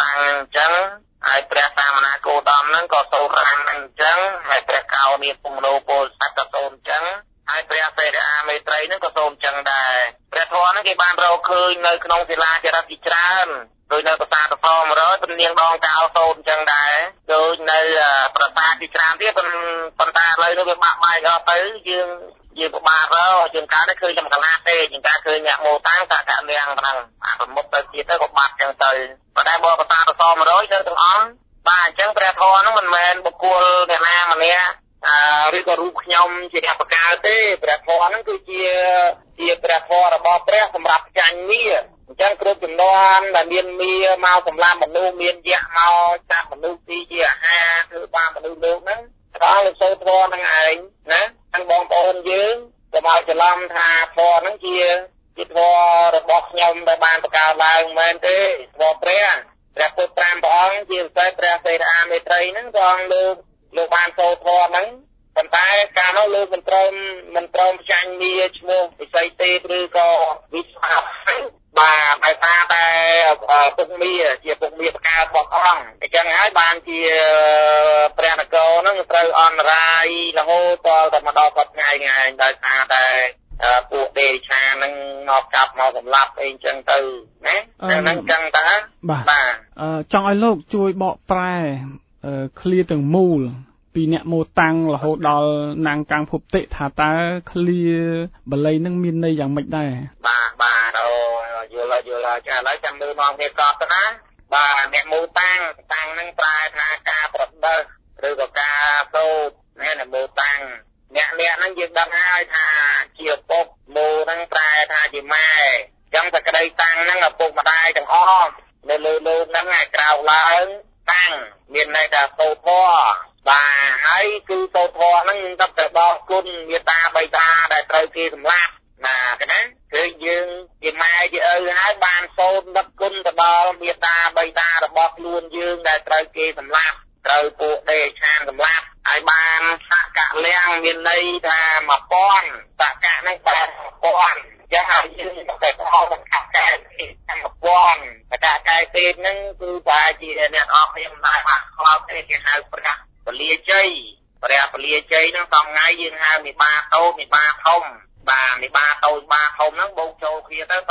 Speaker 7: រាំងអញ្ចឹងហើយព្រះសាមណគោតមហ្នឹងក៏សូត្ររាំងអញ្ចឹងហើយព្រះកោនីពងលោពោធិសត្វក៏សូត្រអញ្ចឹងហើយព្រះសេរអាមេត្រីហ្នឹងក៏សូត្រអញ្ចឹងដែរព្រះធម៌ហ្នឹងគេបានរកឃើញនៅក្នុងសិលាចារឹកជាច្រើនដោយនៅប្រាសាទសស100ព្រះនាងដងកោសូត្រអញ្ចឹងដែរដោយនៅប្រាសាទជាច្រើនទៀតប៉ុន្តែឥឡូវនេះវាបាក់បែកអស់ទៅយើងពិបាករកយើងកើតឃើញតែមួយកន្លះទេយើងកើតឃើញអ្នកម៉ូតាំងតាកលៀងហ្នឹងប្រមុខទៅទៀតទៅក៏បាត់អញ្ចឹងទៅប៉ុន្តែបើប្រាសាទសស100ទៅទាំងអស់បាទអញ្ចឹងព្រះធម៌ហ្នឹងមិនមែនបុគ្គលអ្នកណាម្នាក់ឬក៏រូបខ្ញុំជាអ្នកបង្កើតទេព្រះធម៌ហ្នឹងគឺជាព្រះធម៌របស់ព្រះសម្រាប់ចាញ់មាអញ្ចឹងគ្រប់ចំនួនដែលមានមាមកសម្លាប់មនុស្សមានយក្សមកចាប់មនុស្សទីជាអាហារគឺបានមនុស្សលោកហ្នឹងដល់លោកសូត្រធម៌ហ្នឹងឯងណាទាំងបងប្អូនយើងកុំឲ្យច្រឡំថាធម៌ហ្នឹងជាធម៌របស់ខ្ញុំដែលបានបង្កើតឡើងមែនទេធម៌ព្រះពុទ្ធ5ព្រះអង្គជាពិសេសព្រះសេរអាមេត្រីហ្នឹងក៏លោកបានសូត្រធម៌ហ្នឹងប៉ុន្តែកាលនោះលោកមិនព្រមចាញ់មាឈ្មោះវិស័យទេឬក៏វិស្វាបាទហើយតែពុកមាជាពុកមាបង្កើតរបស់អង្គអញ្ចឹងហើយបានជាព្រះនគរហ្នឹងត្រូវអន្តរាយរហូតដល់តែមកដល់សប្តាហ៍ថ្ងៃឯងដោយសារតែពួកទេរិឆាហ្នឹងមកចាប់មកសម្លាប់អីអញ្ចឹងទៅណាហ្នឹងអញ្ចឹងតាបាទ
Speaker 5: ចង់ឲ្យលោកជួយបកប្រែឃ្លាទាំងមូលពីអ្នកម៉ូតាំងរហូតដល់នាងកាំងភពតិថាតើឃ្លាបាលីនឹងមានន័យយ៉ាងម៉េចដែរ
Speaker 7: បាទយល់ចាឥឡូវចាំមើលមកគ្នាកប់ទៅណាបាទអ្នកម៉ូតាំងហ្នឹងប្រែថាការប្រដិសឬក៏ការសូត្រអ្នកម៉ូតាំងអ្នកហ្នឹងយើងដឹងហើយថាជាឪពុកម៉ូហ្នឹងប្រែថាជាម៉ែអញ្ចឹងតែក្តីតាំងហ្នឹងឪពុកម្ដាយទាំងអស់នៅលើលោកហ្នឹងឲ្យក្រោកឡើងតាំងមានន័យថាសូត្រធម៌បាទហើយគឺសូត្រធម៌ហ្នឹងទឹកទៅដល់គុណមេត្តាបិតាដែលត្រូវគេសម្លាប់ណាកណាគឺយើងជាម៉ែជាឪហើយបានសូត្រដឹកគុណទៅដល់មេត្តាបិតារបស់ខ្លួនយើងដែលត្រូវគេសម្លាប់ត្រូវពួកដេឆានសម្លាប់ហើយបានសកលៀងមានន័យថា1000សកៈហ្នឹងបាន1000ចឹងហើយយើងតែខំសកៈ1000សកៈកែទេហ្នឹងគឺប្រហែលជាអ្នកអរខ្ញុំដែរបានខ្លោចទេគេហៅព្រះពលាជ័យហ្នឹងសំថ្ងៃយើងហៅមេបាតូចមេបាធំបាទមេបាតូចបាធំហ្នឹងបូកចូលគ្នាទៅ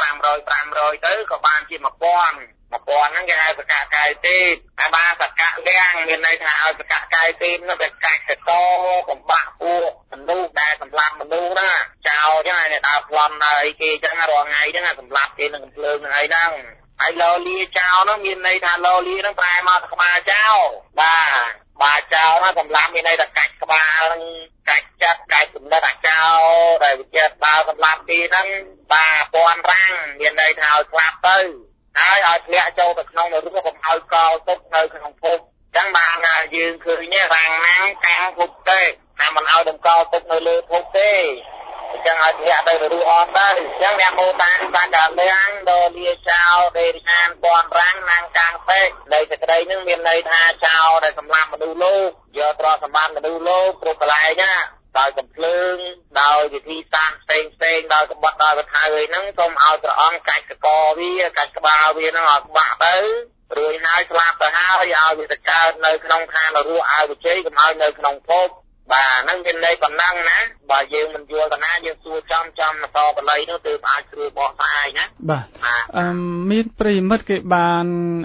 Speaker 7: 500ទៅក៏បានជា1000ហ្នឹងគេហៅសកៈកាយទេហើយបានសកៈលៀងមានន័យថាឲ្យសកៈកាយទេនោះវាកាច់កតបំបាក់ពួកមនុស្សដែលសម្លាប់មនុស្សណាចោលចឹងហើយអ្នកដើរប្លន់ដើរអីគេចឹងរាល់ថ្ងៃចឹងសម្លាប់គេនឹងកំភ្លើងនឹងអីហ្នឹងហើយលោលាចោលហ្នឹងមានន័យថាលោលាហ្នឹងប្រែមកក្បាលចោលបាទចោលណាសម្លាប់មានន័យថាកាច់ក្បាលហ្នឹងកាច់ចិត្តកាច់គំនិតអាចោលដែលវិចិត្រដើរសម្លាប់គេហ្នឹងបាទពន់រាំងមានន័យថាឲ្យស្លាប់ទៅហើយឲ្យធ្លាក់ចូលទៅក្នុងនរកកុំឲ្យកលទុកនៅក្នុងភពចឹងបានថាយើងឃើញរាំងណាំងកាំងភពទេតែមិនឲ្យតម្កល់ទុកនៅលើភពទេអញ្ចឹងឲ្យធ្លាក់ទៅនរកអត់ទៅអញ្ចឹងអ្នកម៉ូតាំងបានដល់លៀងដល់លាចោលដេរិហានពន់រាំងណាំងកាំងពេកនៃសេចក្តីនឹងមានន័យថាចោលដែលសម្លាប់មនុស្សលោកយកទ្រព្យសម្បត្តិមនុស្សលោកគ្រប់កន្លែងណាដោយកំភ្លើងដោយវិធីសាស្ត្រផ្សេងដោយកបត់ដោយកថៅអីហ្នឹងសូមឲ្យព្រះអង្គកាច់កកវាកាច់ក្បាលវាហ្នឹងឲ្យបាក់ទៅរួចហើយស្លាប់ទៅហើយឲ្យវាទៅកើតនៅក្នុងឋាននរកឲ្យវិជ័យកុំឲ្យនៅក្នុងភពបាទហ្នឹងមានន័យប៉ុណ្ណឹងណាបើយើងមិនយល់តាណាយើងសួរចំតបល័យនោះទើបអាចស្រួលបកស្រាយណា
Speaker 5: បាទមានប្រិយមិត្តគេបាន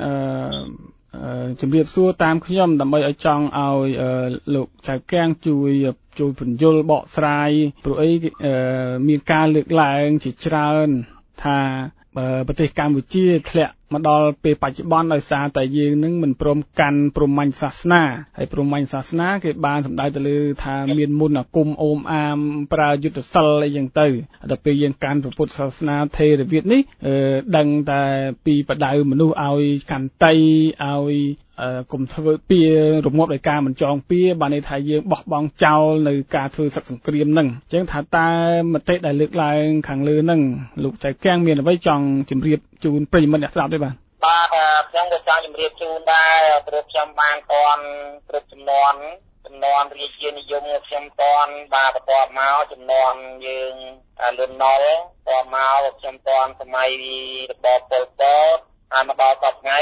Speaker 5: ជំរាបសួរតាមខ្ញុំដើម្បីឲ្យចង់ឲ្យលោកចៅកាំងជួយពន្យល់បកស្រាយព្រោះអីមានការលើកឡើងជាច្រើនថាប្រទេសកម្ពុជាធ្លាក់មកដល់ពេលបច្ចុប្បន្នដោយសារតែយើងនឹងមិនព្រមកាន់ព្រហ្មញ្ញសាសនាហើយព្រហ្មញ្ញសាសនាគេបានសម្ដៅទៅលើថាមានមន្តអាគមអូមអាមប្រើយុទ្ធសិលអីចឹងទៅដល់ពេលយើងកាន់ពុទ្ធសាសនាថេរវាទនេះដឹងតែពីបដៅមនុស្សឲ្យកាន់តីឲ្យគុំធ្វើពៀរងាប់ដោយការមិនចងពៀបានន័យថាយើងបោះបង់ចោលនៅការធ្វើសឹកសង្គ្រាមហ្នឹងអញ្ចឹងថាតើមតិដែលលើកឡើងខាងលើហ្នឹងលោកចៅកាំងមានអ្វីចង់ជម្រាបជូនប្រិយមិត្តអ្នកស្ដាប់ទេបាទ
Speaker 7: ខ្ញុំក៏ចង់ជម្រាបជូនដែរព្រោះខ្ញុំបានតន់គ្រប់ចំនួនរាជានិយមខ្ញុំតន់បាទបន្ទាប់មកចំនួនយើងលន់ណុលតមកខ្ញុំតន់សម័យរបបប៉ុលពតហើយមកដល់សប្តាហ៍ថ្ងៃខ្ញុំ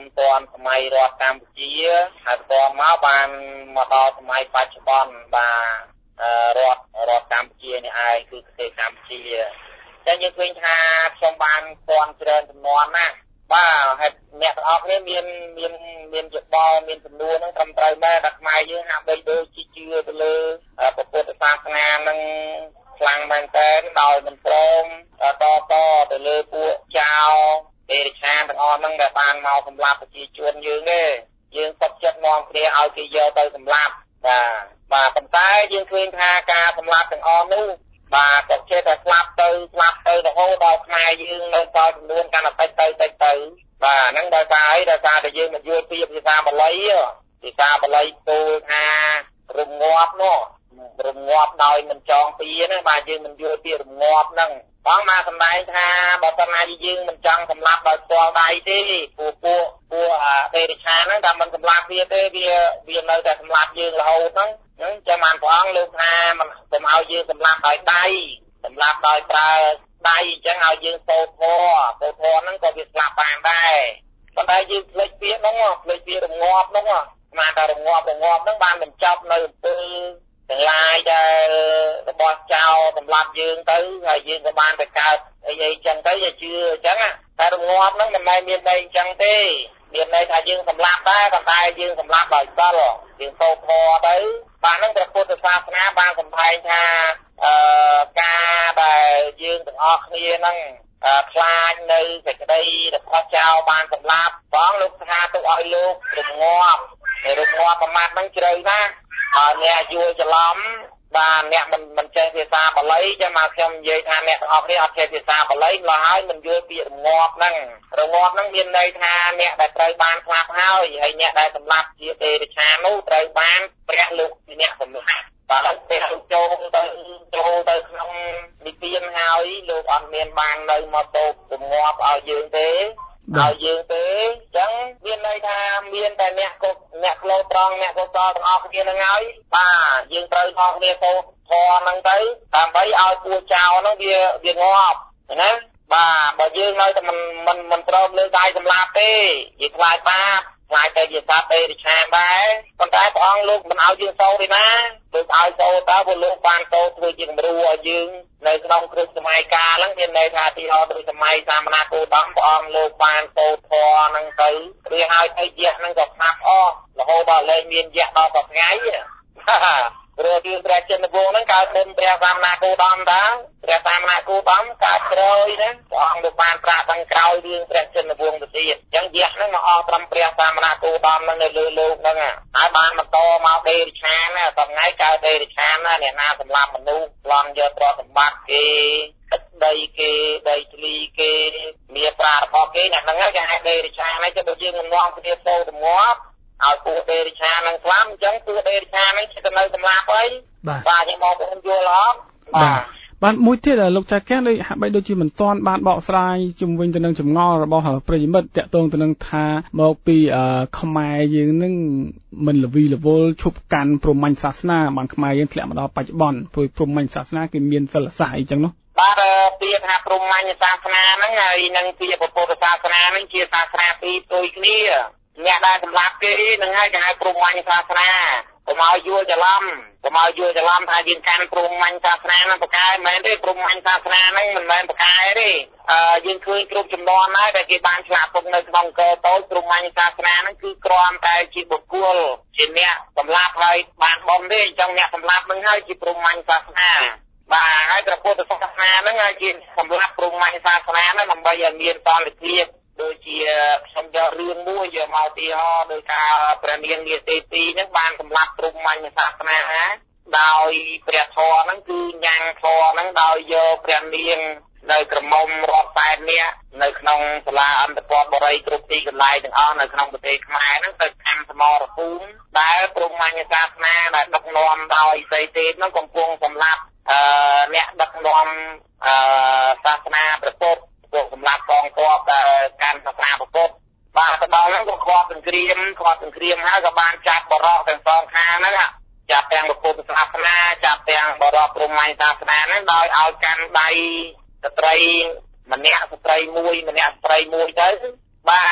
Speaker 7: តាន់សម័យរដ្ឋកម្ពុជាហើយបន្តមកបានមកដល់សម័យបច្ចុប្បន្នបាទរដ្ឋកម្ពុជានេះឯងគឺប្រទេសកម្ពុជាតែយើងឃើញថាខ្ញុំបានពាន់ច្រើនចំនួនណាបាទហើយអ្នកទាំងអស់គ្នាមានយោបល់មានចំនួនហ្នឹងត្រឹមត្រូវមែនតែខ្មែរយើងហាក់បីដូចជាជឿទៅលើពុទ្ធសាសនាហ្នឹងខ្លាំងមែនតើដោយមិនព្រមតទៅលើពួកចៅទេរឆានទាំងអស់ហ្នឹងដែលបានមកសម្លាប់ប្រជាជនយើងទេយើងសុខចិត្តនាំគ្នាឲ្យគេយកទៅសម្លាប់បាទប៉ុន្តែយើងឃើញថាការសម្លាប់ទាំងអស់នោះបាទក៏ចេះតែស្លាប់ទៅរហូតដល់ខ្មែរយើងនៅតចំនួនកាន់តែតិចទៅបាទហ្នឹងដោយសារអីដោយសារតែយើងមិនយល់ពីភាសាបាលីពោលថារងាប់នោះរងាប់ដោយមិនចងពីណាបាទយើងមិនយល់ពីរងាប់ហ្នឹងបងមកសម្ដែងថាបើសិនណាយើងមិនចង់សម្លាប់ដោយផ្ទាល់ដៃទេពួកទេរឆានហ្នឹងតែមិនសម្លាប់វាទេវានៅតែសម្លាប់យើងរហូតហ្នឹងចាំបានព្រះអង្គលោកថាមិនឲ្យយើងសម្លាប់ដោយដៃសម្លាប់ដោយប្រើដៃអញ្ចឹងឲ្យយើងពោធធហ្នឹងក៏វាស្លាប់បានដែរប៉ុន្តែយើងភ្លេចពាក្យហ្នឹងភ្លេចពាក្យរងាប់ហ្នឹងស្មានតែរងាប់ហ្នឹងបានបញ្ចប់នៅអំពើទាំងឡាយដែលរបស់ចៅសម្លាប់យើងទៅហើយយើងក៏បានទៅកើតអីចឹងទៅយើងជឿអញ្ចឹងតែរងាប់ហ្នឹងមិនមែនមានន័យអញ្ចឹងទេមានន័យថាយើងសម្លាប់ដែរប៉ុន្តែយើងសម្លាប់ដោយសិលយើងពោធទៅបាទហ្នឹងព្រះពុទ្ធសាសនាបានសម្ដែងថាការដែលយើងទាំងអស់គ្នាហ្នឹងខ្លាចនៅសេចក្តីរបស់ចៅបានសម្លាប់បងលោកថាទៅឲ្យលោករងាប់ប្រមាថហ្នឹងជ្រៅណាស់អ្នកយល់ច្រឡំបាទអ្នកមិនចេះភាសាបាលីចឹងមកខ្ញុំនិយាយថាអ្នកទាំងអស់គ្នាអត់ចេះភាសាបាលីម្ល៉េះហើយមិនយល់ពីរងាប់ហ្នឹងមានន័យថាអ្នកដែលត្រូវបានស្លាប់ហើយអ្នកដែលសម្លាប់ជាទេរឆាននោះត្រូវបានព្រះលោកជាអ្នកសម្លាប់បាទពេលចូលទៅក្នុងនិព្វានហើយលោកអត់មានបាននៅមកតោបរងាប់ឲ្យយើងទេអញ្ចឹងមានន័យថាមានតែអ្នកក្លោត្រង់អ្នកកុសលទាំងអស់គ្នាហ្នឹងហើយបាទយើងត្រូវនាំគ្នាទៅធម៌ហ្នឹងទៅដើម្បីឲ្យពួកចៅហ្នឹងវាងាប់ណាបាទបើយើងនៅតែមិនព្រមលើកដៃសម្លាប់ទេនិយាយខ្លាចបាបខ្លាចតែជាសត្វទេរឆានដែរប៉ុន្តែព្រះអង្គលោកមិនឲ្យយើងសូត្រទេណាលោកឲ្យសូត្រតើព្រោះលោកបានសូត្រធ្វើជាគំរូឲ្យយើងនៅក្នុងគ្រប់សម័យកាលហ្នឹងមានន័យថាទីហោដូចសម័យសាមណគោតមព្រះអង្គលោកបានសូត្រធម៌ហ្នឹងទៅវាឲ្យទៅយៈហ្នឹងក៏ស្លាប់អស់រហូតដល់លែងមានយៈដល់សប្តាហ៍ព្រោះគឺព្រះចិនវង្សហ្នឹងកើតមុនព្រះសាមណគោតមតាព្រះសាមណគោតមកើតក្រោយណាព្រះអង្គលោកបានត្រាស់ទាំងក្រោយរឿងព្រះចិនវង្សទៅទៀតអញ្ចឹងយៈហ្នឹងមកអស់ត្រឹមព្រះសាមណគោតមហ្នឹងនៅលើលោកហ្នឹងហើយបានបន្តមកទេរឆានណាដល់ថ្ងៃកើតទេរឆានណាអ្នកណាសម្លាប់មនុស្សប្លន់យកទ្រព្យសម្បត្តិគេដីគេដីធ្លីគេមានប្រារបស់គេអ្នកហ្នឹងគេហៅទេរឆានហើយចុះបើយើងនាំគ្នាទៅទៅងាប់ឲ្យពួកទេរឆានហ្នឹងស្លាប់អញ្ចឹងពួកទេរឆានហ្នឹងទៅនៅសម្លាប់អីបាទខ្ញុំមកបងយល់អត់
Speaker 5: បាទមួយទៀតលោកចៅកាំងដូចហាក់បីដូចជាមិនទាន់បានបកស្រាយជុំវិញទៅនឹងចម្ងល់របស់ប្រិយមិត្តតាក់ទងទៅនឹងថាមកពីខ្មែរយើងនឹងមិនល្វីល្វល់ឈប់កាន់ព្រហ្មញ្ញសាសនាបានខ្មែរយើងធ្លាក់មកដល់បច្ចុប្បន្នព្រោះព្រហ្មញ្ញសាសនាគេមានសិលសាស្ត្រអីចឹងនោះ
Speaker 7: បាទពាក្យថាព្រហ្មញ្ញសាសនាហ្នឹងហើយនឹងជាពុទ្ធសាសនាហ្នឹងជាសាសនាពីរផ្ទុយគ្នាអ្នកដែលសម្លាប់គេនឹងហើយគេហៅព្រហ្មញ្ញសាសនាកុំឲ្យយល់ច្រឡំថាយើងកាន់ព្រហ្មញ្ញសាសនាហ្នឹងប្រកែមិនមែនទេព្រហ្មញ្ញសាសនាហ្នឹងមិនមែនប្រកែទេយើងឃើញគ្រប់ចំនួនហើយដែលគេបានឆ្លាក់ទុកនៅក្នុងកែតូចព្រហ្មញ្ញសាសនាហ្នឹងគឺគ្រាន់តែជាបុគ្គលជាអ្នកសម្លាប់ហើយបានបំទេអញ្ចឹងអ្នកសម្លាប់ហ្នឹងហើយជាព្រហ្មញ្ញសាសនាបាទហើយព្រះពុទ្ធសាសនាហ្នឹងហើយជាសម្លាប់ព្រហ្មញ្ញសាសនាហ្នឹងដើម្បីឲ្យមានតន្តិភាពដូចជាខ្ញុំយករឿងមួយយកមកទីហោដោយការព្រះនាងមាសទេទីហ្នឹងបានសម្លាប់ព្រហ្មញ្ញសាសនាដោយព្រះធម៌ហ្នឹងគឺញ៉ាំងធម៌ហ្នឹងដោយយកព្រះនាងនៅក្រមុំរាប់តែនាក់នៅក្នុងសាលាអន្តរបុរីគ្រប់ទីកន្លែងទាំងអស់នៅក្នុងប្រទេសខ្មែរហ្នឹងទៅខំសមរភូមិដែលព្រហ្មញ្ញសាសនាដែលដឹកនាំដោយសីទេពហ្នឹងកំពុងសម្លាប់អ្នកដឹកនាំសាសនាព្រះពុទ្ធពួកសម្លាប់កងទ័ពដែលកាន់សាសនាព្រះពុទ្ធបាទទៅដល់ហ្នឹងក៏ខាត់សង្គ្រាមហើយក៏បានចាប់បរិសុទ្ធទាំងសងខាងហ្នឹងចាប់ទាំងពុទ្ធសាសនាចាប់ទាំងបរិសុទ្ធព្រហ្មញ្ញសាសនាហ្នឹងដោយឲ្យកាន់ដៃស្ត្រីម្នាក់ស្ត្រីមួយទៅបាទហើយព្រះ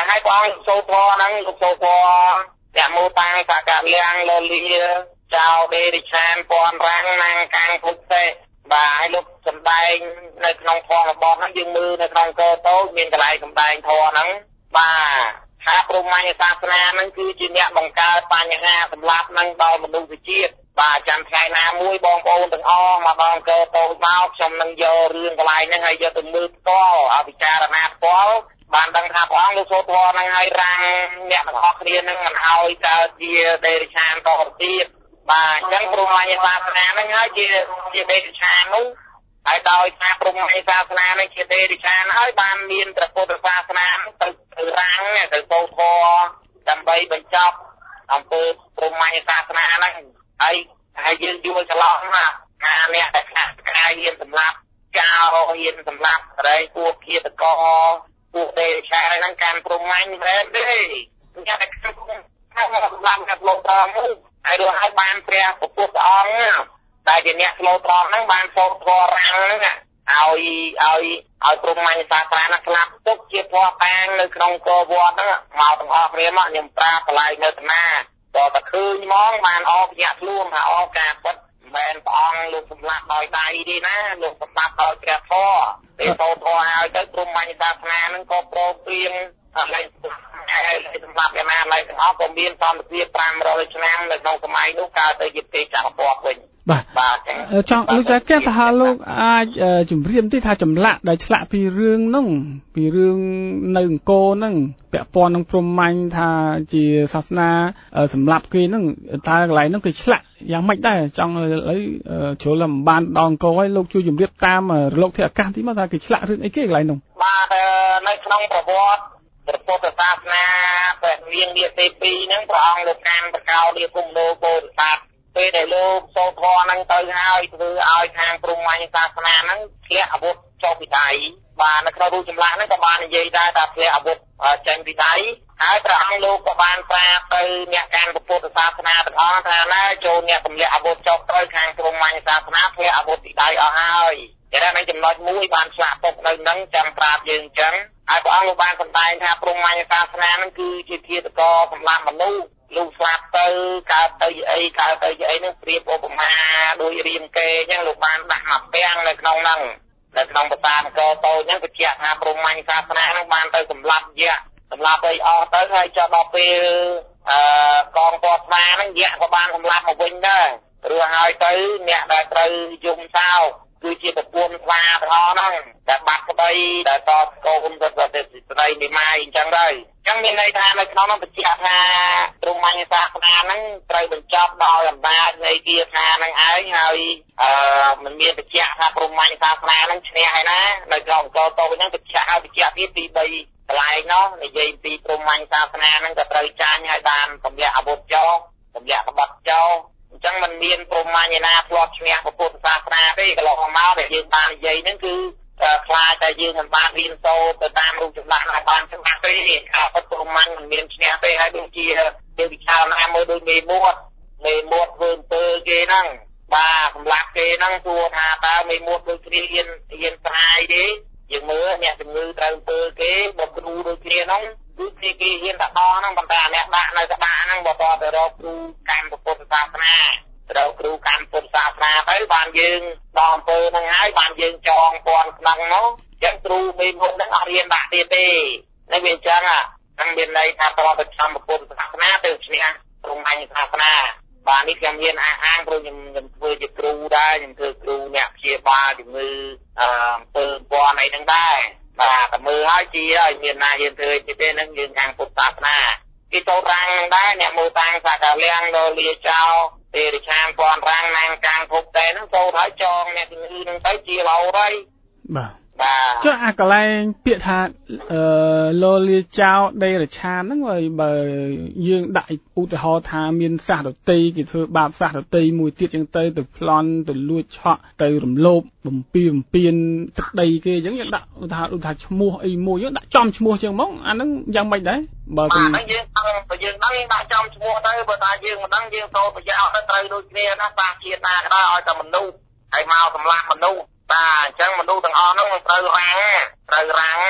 Speaker 7: អង្គសូធរហ្នឹងលោកសូធរអ្នកមូតាំងសកលៀងលលីចៅដេរិឆានពនរាំងណាងកាំងពុទ្ធទេបាទឲ្យលោកសំដែងនៅក្នុងធម៌របស់ហ្នឹងយើងមើលនៅក្នុងកោតូចមានកន្លែងសំដែងធម៌ហ្នឹងបាទថាព្រហ្មញ្ញសាសនាហ្នឹងគឺជាអ្នកបង្កើតបញ្ហាសម្រាប់នឹងដល់មនុស្សជាតិបាទចាំថ្ងៃណាមួយបងប្អូនទាំងអស់មកដល់កោតូចមកខ្ញុំនឹងយករឿងកន្លែងហ្នឹងឲ្យយកទៅមើលផ្ទាល់ឲ្យពិចារណាផ្ទាល់បានដឹងថាព្រះអង្គលោកសូត្រហ្នឹងឲ្យរាំងអ្នកទាំងអស់គ្នានឹងមិនឲ្យកើតជាដេរិឆានតទៅទៀតបាទអញ្ចឹងព្រហ្មញ្ញសាសនាហ្នឹងហើយជាដេរិឆាននោះហើយដោយថាព្រហ្មញ្ញសាសនាហ្នឹងជាដេរិឆានហើយបានមានព្រះពុទ្ធសាសនាទៅរាំងទៅសូត្រដើម្បីបញ្ចប់អំពើព្រហ្មញ្ញសាសនាហ្នឹងហើយយើងយល់ច្រឡំណាអ្នកដែលខ្នះខ្នាយហ៊ានសម្លាប់ចោលហ៊ានសម្លាប់រែងពួកឃាតករពួកដេរិឆានហ្នឹងកាន់ព្រហ្មញ្ញមែនទេអ្នកដែលខ្ញុំសម្លាប់អ្នកលោកត្រង់នោះហើយរហូតបានព្រះពុទ្ធអង្គដែលជាអ្នកស្លូតត្រង់ហ្នឹងបានសូត្រធម៌រាំងហ្នឹងឲ្យព្រហ្មញ្ញសាសនាហ្នឹងស្លាប់ទុកជាធម៌តាងនៅក្នុងកោវត្តហ្នឹងមកទាំងអស់គ្នាមកខ្ញុំប្រាប់កន្លែងនៅតាណាដល់តែឃើញហ្មងបានអោបញាក់ខ្លួនថាអោការពិតមិនមែនព្រះអង្គលោកសម្លាប់ដោយដៃទេណាលោកសម្លាប់ដោយព្រះធម៌ពេលសូត្រធម៌ហើយទៅព្រហ្មញ្ញសាសនាហ្នឹងក៏ប្រោព្រៀងហើយសម្រាប់យ៉ាងណាឡើយទាំងអស់ក៏មានសន្តិភាព500ឆ្នាំនៅក្នុងសម័យនោះកើតទៅជាទេចក្រពតវិញ
Speaker 5: បាទចង់លោកចាគេថាលោកអាចជម្រាបបន្តិចថាចម្លាក់ដែលឆ្លាក់ពីរឿងហ្នឹងពីរឿងនៅអង្គរហ្នឹងពាក់ព័ន្ធនឹងព្រហ្មញ្ញថាជាសាសនាសម្រាប់គេហ្នឹងតើកន្លែងហ្នឹងគេឆ្លាក់យ៉ាងម៉េចដែរចង់ឥឡូវជ្រុលមិនបានដល់អង្គរហើយលោកជួយជម្រាបតាមរលកធាតុអាកាសទីមកថាគេឆ្លាក់រឿងអីគេកន្លែងហ្នឹង
Speaker 7: បាទនៅក្នុងប្រវត្តិព្រះពុទ្ធសាសនាព្រះនាងនាគទី2ហ្នឹងព្រះអង្គលោកកាន់ប្រកោលាគុំលោបោធិសត្វពេលដែលលោកសូត្រធម៌ហ្នឹងទៅហើយធ្វើឲ្យខាងព្រហ្មញ្ញសាសនាហ្នឹងធ្លាក់អាវុធចុះពីដៃបាទនៅក្នុងរូបចម្លាក់ហ្នឹងក៏បាននិយាយដែរថាធ្លាក់អាវុធចេញពីដៃហើយព្រះអង្គលោកក៏បានប្រាប់ទៅអ្នកកាន់ពុទ្ធសាសនាទាំងអស់ថាណាចូលអ្នកទម្លាក់អាវុធចុះទៅខាងព្រហ្មញ្ញសាសនាធ្លាក់អាវុធពីដៃអស់ហើយតែនៅចំណុចមួយបានឆ្លាក់ទុកនៅហ្នឹងចាំប្រាប់យើងអញ្ចឹងហើយព្រះអង្គលោកបានសម្ដែងថាព្រហ្មញ្ញសាសនាហ្នឹងគឺជាធាតុកោសម្រាប់មនុស្សលោកស្លាប់ទៅកើតទៅអីនឹងប្រៀបឧបមាដូចរាមកេរអញ្ចឹងលោកបានដាក់មកពាំងនៅក្នុងហ្នឹងនៅក្នុងបតានកោតូចហ្នឹងបញ្ជាក់ថាព្រហ្មញ្ញសាសនាហ្នឹងបានទៅសម្លាប់យៈសម្លាប់អីអស់ទៅហើយចុះដល់ពេលកងទ័ពខ្មែរហ្នឹងយៈក៏បានសម្លាប់មកវិញដែររួចហើយទៅអ្នកដែលត្រូវយំសោកគឺជាប្រពន្ធស្វាទាំងអស់ហ្នឹងតែបាត់ក្តីដែលតតកូនទៅស្ដីមីម៉ាយអញ្ចឹងដែរអញ្ចឹងមានន័យថានៅក្នុងនោះបញ្ជាក់ថាព្រហ្មញ្ញសាសនាហ្នឹងត្រូវបញ្ចប់ដោយអំណាចនៃគាថាហ្នឹងឯងហើយមិនមានបញ្ជាក់ថាព្រហ្មញ្ញសាសនាហ្នឹងឈ្នះហើយណានៅក្នុងអង្គរតូចហ្នឹងបញ្ជាក់ឲ្យបញ្ជាក់ទៀតពី3កន្លែងនោះនិយាយពីព្រហ្មញ្ញសាសនាហ្នឹងក៏ត្រូវចាញ់ឲ្យបានទម្លាក់អាវុធចោលទម្លាក់ក្បត់ចោលអញ្ចឹងมันមានព្រហ្មញ្ញណាធ្លាប់ឈ្នះពុទ្ធសាសនាទេកន្លងមកដែលយើងបាននិយាយហ្នឹងគឺខ្លាចតែយើងមិនបានរៀនសូត្រទៅតាមរូបចម្លាក់ណាបានច្បាស់ទេព្រហ្មញ្ញមិនមានឈ្នះទេហើយដូចជាយើងពិចារណាមើលដូចមេមត់ធ្វើអំពើគេហ្នឹងបាទសម្រាប់គេហ្នឹងទោះថាតើមេមត់ដូចគ្នាហ៊ានស្រាយទេយើងមើលអ្នកជំងឺត្រូវអំពើគេបើគ្រូដូចគ្នាហ្នឹងគឺគេហ៊ានតែដោះហ្នឹងប៉ុន្តែអ្នកដាក់នៅក្តារហ្នឹងបើតទៅរកគ្រូកម្មពុទ្ធសាសនាត្រូវគ្រូកម្មពុទ្ធសាសនាទៅបានយើងដល់អំពើហ្នឹងហើយបានយើងចងពន្ធក្នុងនោះចឹងគ្រូមេមុខហ្នឹងអត់រៀនដាក់ទៀតទេតែវាអញ្ចឹងហ្នឹងមានន័យថាតទៅចំពុទ្ធសាសនាទៅឈ្នះព្រហ្មញ្ញសាសនាបាទនេះខ្ញុំមានអាងព្រោះខ្ញុំធ្វើជាគ្រូដែរខ្ញុំធ្វើគ្រូអ្នកព្យាបាលជំងឺអំពើពន្ធអីហ្នឹងដែរបាទតែមើលហើយជាឲ្យមានណាយើងធ្វើទៀតទេហ្នឹងយើងខាងពុទ្ធសាសនាគេចូលរាំងហ្នឹងដែរអ្នកមើលតាំងសកលៀងដល់លាចោទេរិឆានពនរាំងណាងកាំងភពតែហ្នឹងចូលហើយចងអ្នកជំងឺហ្នឹងទៅជារោហើយ
Speaker 5: បាទចុះអាកន្លែងពាក្យថាលលាចោដេរិឆានហ្នឹងបើយើងដាក់ឧទាហរណ៍ថាមានសាសដតីគេធ្វើបាបសាសដតីមួយទៀតចឹងទៅប្លន់ទៅលួចឆក់ទៅរំលោភបំពានទឹកដីគេចឹងយើងដាក់ឧទាហរណ៍ថាឈ្មោះអីមួយយើងដាក់ចំឈ្មោះចឹងហ្មងអាហ្នឹងយ៉ាងម៉េចដែរ
Speaker 7: បើយើងដឹងដាក់ចំឈ្មោះទៅបើថាយើងមិនដឹងយើងទៅប្រយោជន៍ទៅត្រូវដូចគ្នាណាសាសជាតិណាក៏ដោយឲ្យតែមនុស្សហើយមកសម្លាប់មនុស្សបាទអញ្ចឹងមនុស្សទាំងអស់ហ្នឹងត្រូវរាំង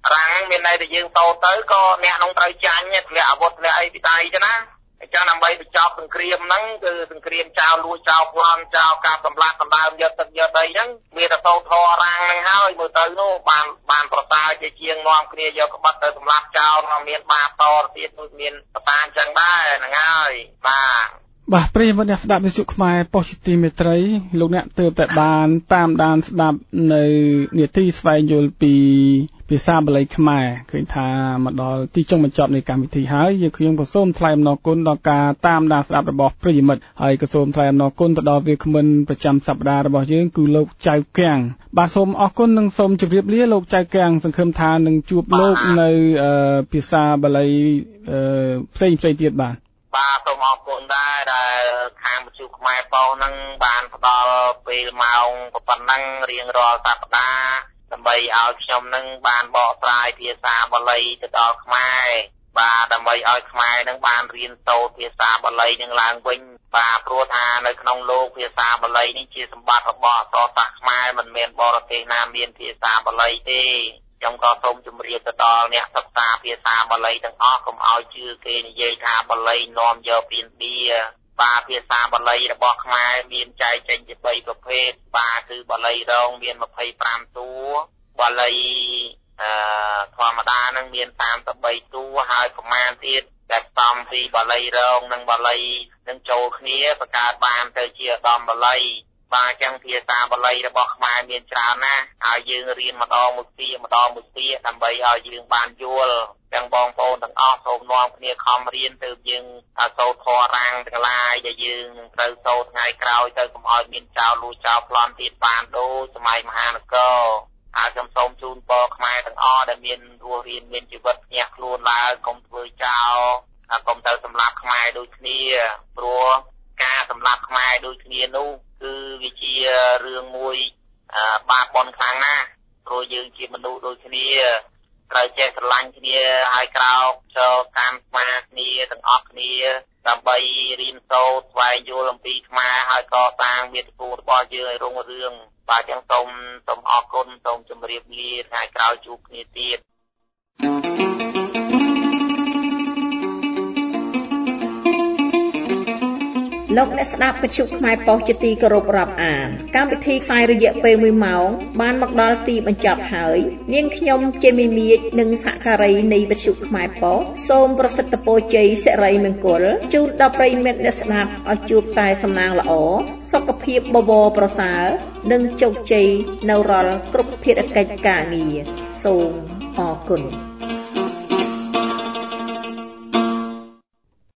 Speaker 7: រាំងមានន័យថាយើងតូទៅក៏អ្នកនឹងត្រូវចាញ់ធ្លាក់អាវុធធ្លាក់អីពីដៃចឹងណាអញ្ចឹងដើម្បីបញ្ចប់សង្គ្រាមហ្នឹងគឺសង្គ្រាមចោលលួចចោលប្លន់ចោលការសម្លាប់ដណ្ដើមយកទឹកយកដីហ្នឹងមានតែតូធររាំងហ្នឹងហើយមើលទៅនោះបានប្រសើរជាងនាំគ្នាយកក្បត់ទៅសម្លាប់ចោលមកមានបាបតទៀតដូចមានប្រតាអញ្ចឹងដែរហ្នឹងហើយ
Speaker 5: បាទប្រិយមិត្តអ្នកស្ដាប់វិទ្យុខ្មែរប៉ុស្តិ៍ជាទីមេត្រីលោកអ្នកទើបតែបានតាមដានស្ដាប់នៅនាទីស្វែងយល់ពីភាសាបាលីខ្មែរឃើញថាមកដល់ទីចុងបញ្ចប់នៃកម្មវិធីហើយយើងខ្ញុំក៏សូមថ្លែងអំណរគុណដល់ការតាមដានស្ដាប់របស់ប្រិយមិត្តហើយក៏សូមថ្លែងអំណរគុណទៅដល់វាគ្មិនប្រចាំសប្ដាហ៍របស់យើងគឺលោកចៅកៀងបាទសូមអរគុណនិងសូមជម្រាបលាលោកចៅកៀងសង្ឃឹមថានឹងជួបលោកនៅភាសាបាលីផ្សេងទៀតបាទ
Speaker 7: សូមអរគុណដែរដែលខាងវិទ្យុខ្មែរប៉ុស្តិ៍ហ្នឹងបានផ្ដល់ពេលម៉ោងប៉ុណ្ណឹងរៀងរាល់សប្ដាហ៍ដើម្បីឲ្យខ្ញុំនឹងបានបកស្រាយភាសាបាលីទៅដល់ខ្មែរបាទដើម្បីឲ្យខ្មែរនឹងបានរៀនសូត្រភាសាបាលីនឹងឡើងវិញបាទព្រោះថានៅក្នុងលោកភាសាបាលីនេះជាសម្បត្តិរបស់អក្សរសាស្ត្រខ្មែរមិនមែនបរទេសណាមានភាសាបាលីទេខ្ញុំក៏សូមជម្រាបទៅដល់អ្នកសិក្សាភាសាបាលីទាំងអស់កុំឲ្យជឿគេនិយាយថាបាលីនាំយកពីឥណ្ឌាបាទភាសាបាលីរបស់ខ្មែរមានចែកចេញជា3ប្រភេទបាទគឺបាលីរងមាន25តួបាលីធម្មតានឹងមាន33តួហើយប្រមាណទៀតដែលផ្សំពីបាលីរងនិងបាលីនឹងចូលគ្នាបង្កើតបានទៅជាឧត្តមបាលីបាទចឹងភាសាបាលីរបស់ខ្មែរមានច្រើនណាស់ហើយយើងរៀនម្ដងមួយពាក្យដើម្បីឲ្យយើងបានយល់ចឹងបងប្អូនទាំងអស់សូមនាំគ្នាខំរៀនទើបយើងសូត្រធម៌រាំងទាំងឡាយដែលយើងត្រូវសូត្រថ្ងៃក្រោយទៅកុំឲ្យមានចោលលួចចោលប្លន់ទៀតបានដូចសម័យមហានគរហើយខ្ញុំសូមជូនពរខ្មែរទាំងអស់ដែលមានរស់រានមានជីវិតញាក់ខ្លួនឡើងកុំធ្វើចោលកុំទៅសម្លាប់ខ្មែរដូចគ្នាព្រោះការសម្លាប់ខ្មែរដូចគ្នានោះគឺវាជារឿងមួយបាបបន់ខ្លាំងណាស់ព្រោះយើងជាមនុស្សដូចគ្នាត្រូវចេះស្រឡាញ់គ្នាហើយក្រោកចូលតាមស្មារតីទាំងអស់គ្នាដើម្បីរៀនសូត្រស្វែងយល់អំពីខ្មែរហើយកសាងមាតុភូមិរបស់យើងឲ្យរុងរឿងបាទចឹងសូមអរគុណសូមជម្រាបលាថ្ងៃក្រោយជួបគ្នាទៀត
Speaker 1: លោកអ្នកស្ដាប់វិទ្យុខ្មែរប៉ុស្តិ៍ជាទីគោរពរាប់អានកម្មវិធីផ្សាយរយៈពេល1ម៉ោងបានមកដល់ទីបញ្ចប់ហើយនាងខ្ញុំចេមីមៀចនិងសហការីនៃវិទ្យុខ្មែរប៉ុស្តិ៍សូមប្រសិទ្ធពរជ័យសិរីមង្គលជូនដល់ប្រិយមិត្តអ្នកស្ដាប់ឲ្យជួបតែសំណាងល្អសុខភាពបបរប្រសើរនិងជោគជ័យនៅរាល់គ្រប់ភារកិច្ចការងារសូមអរគុណ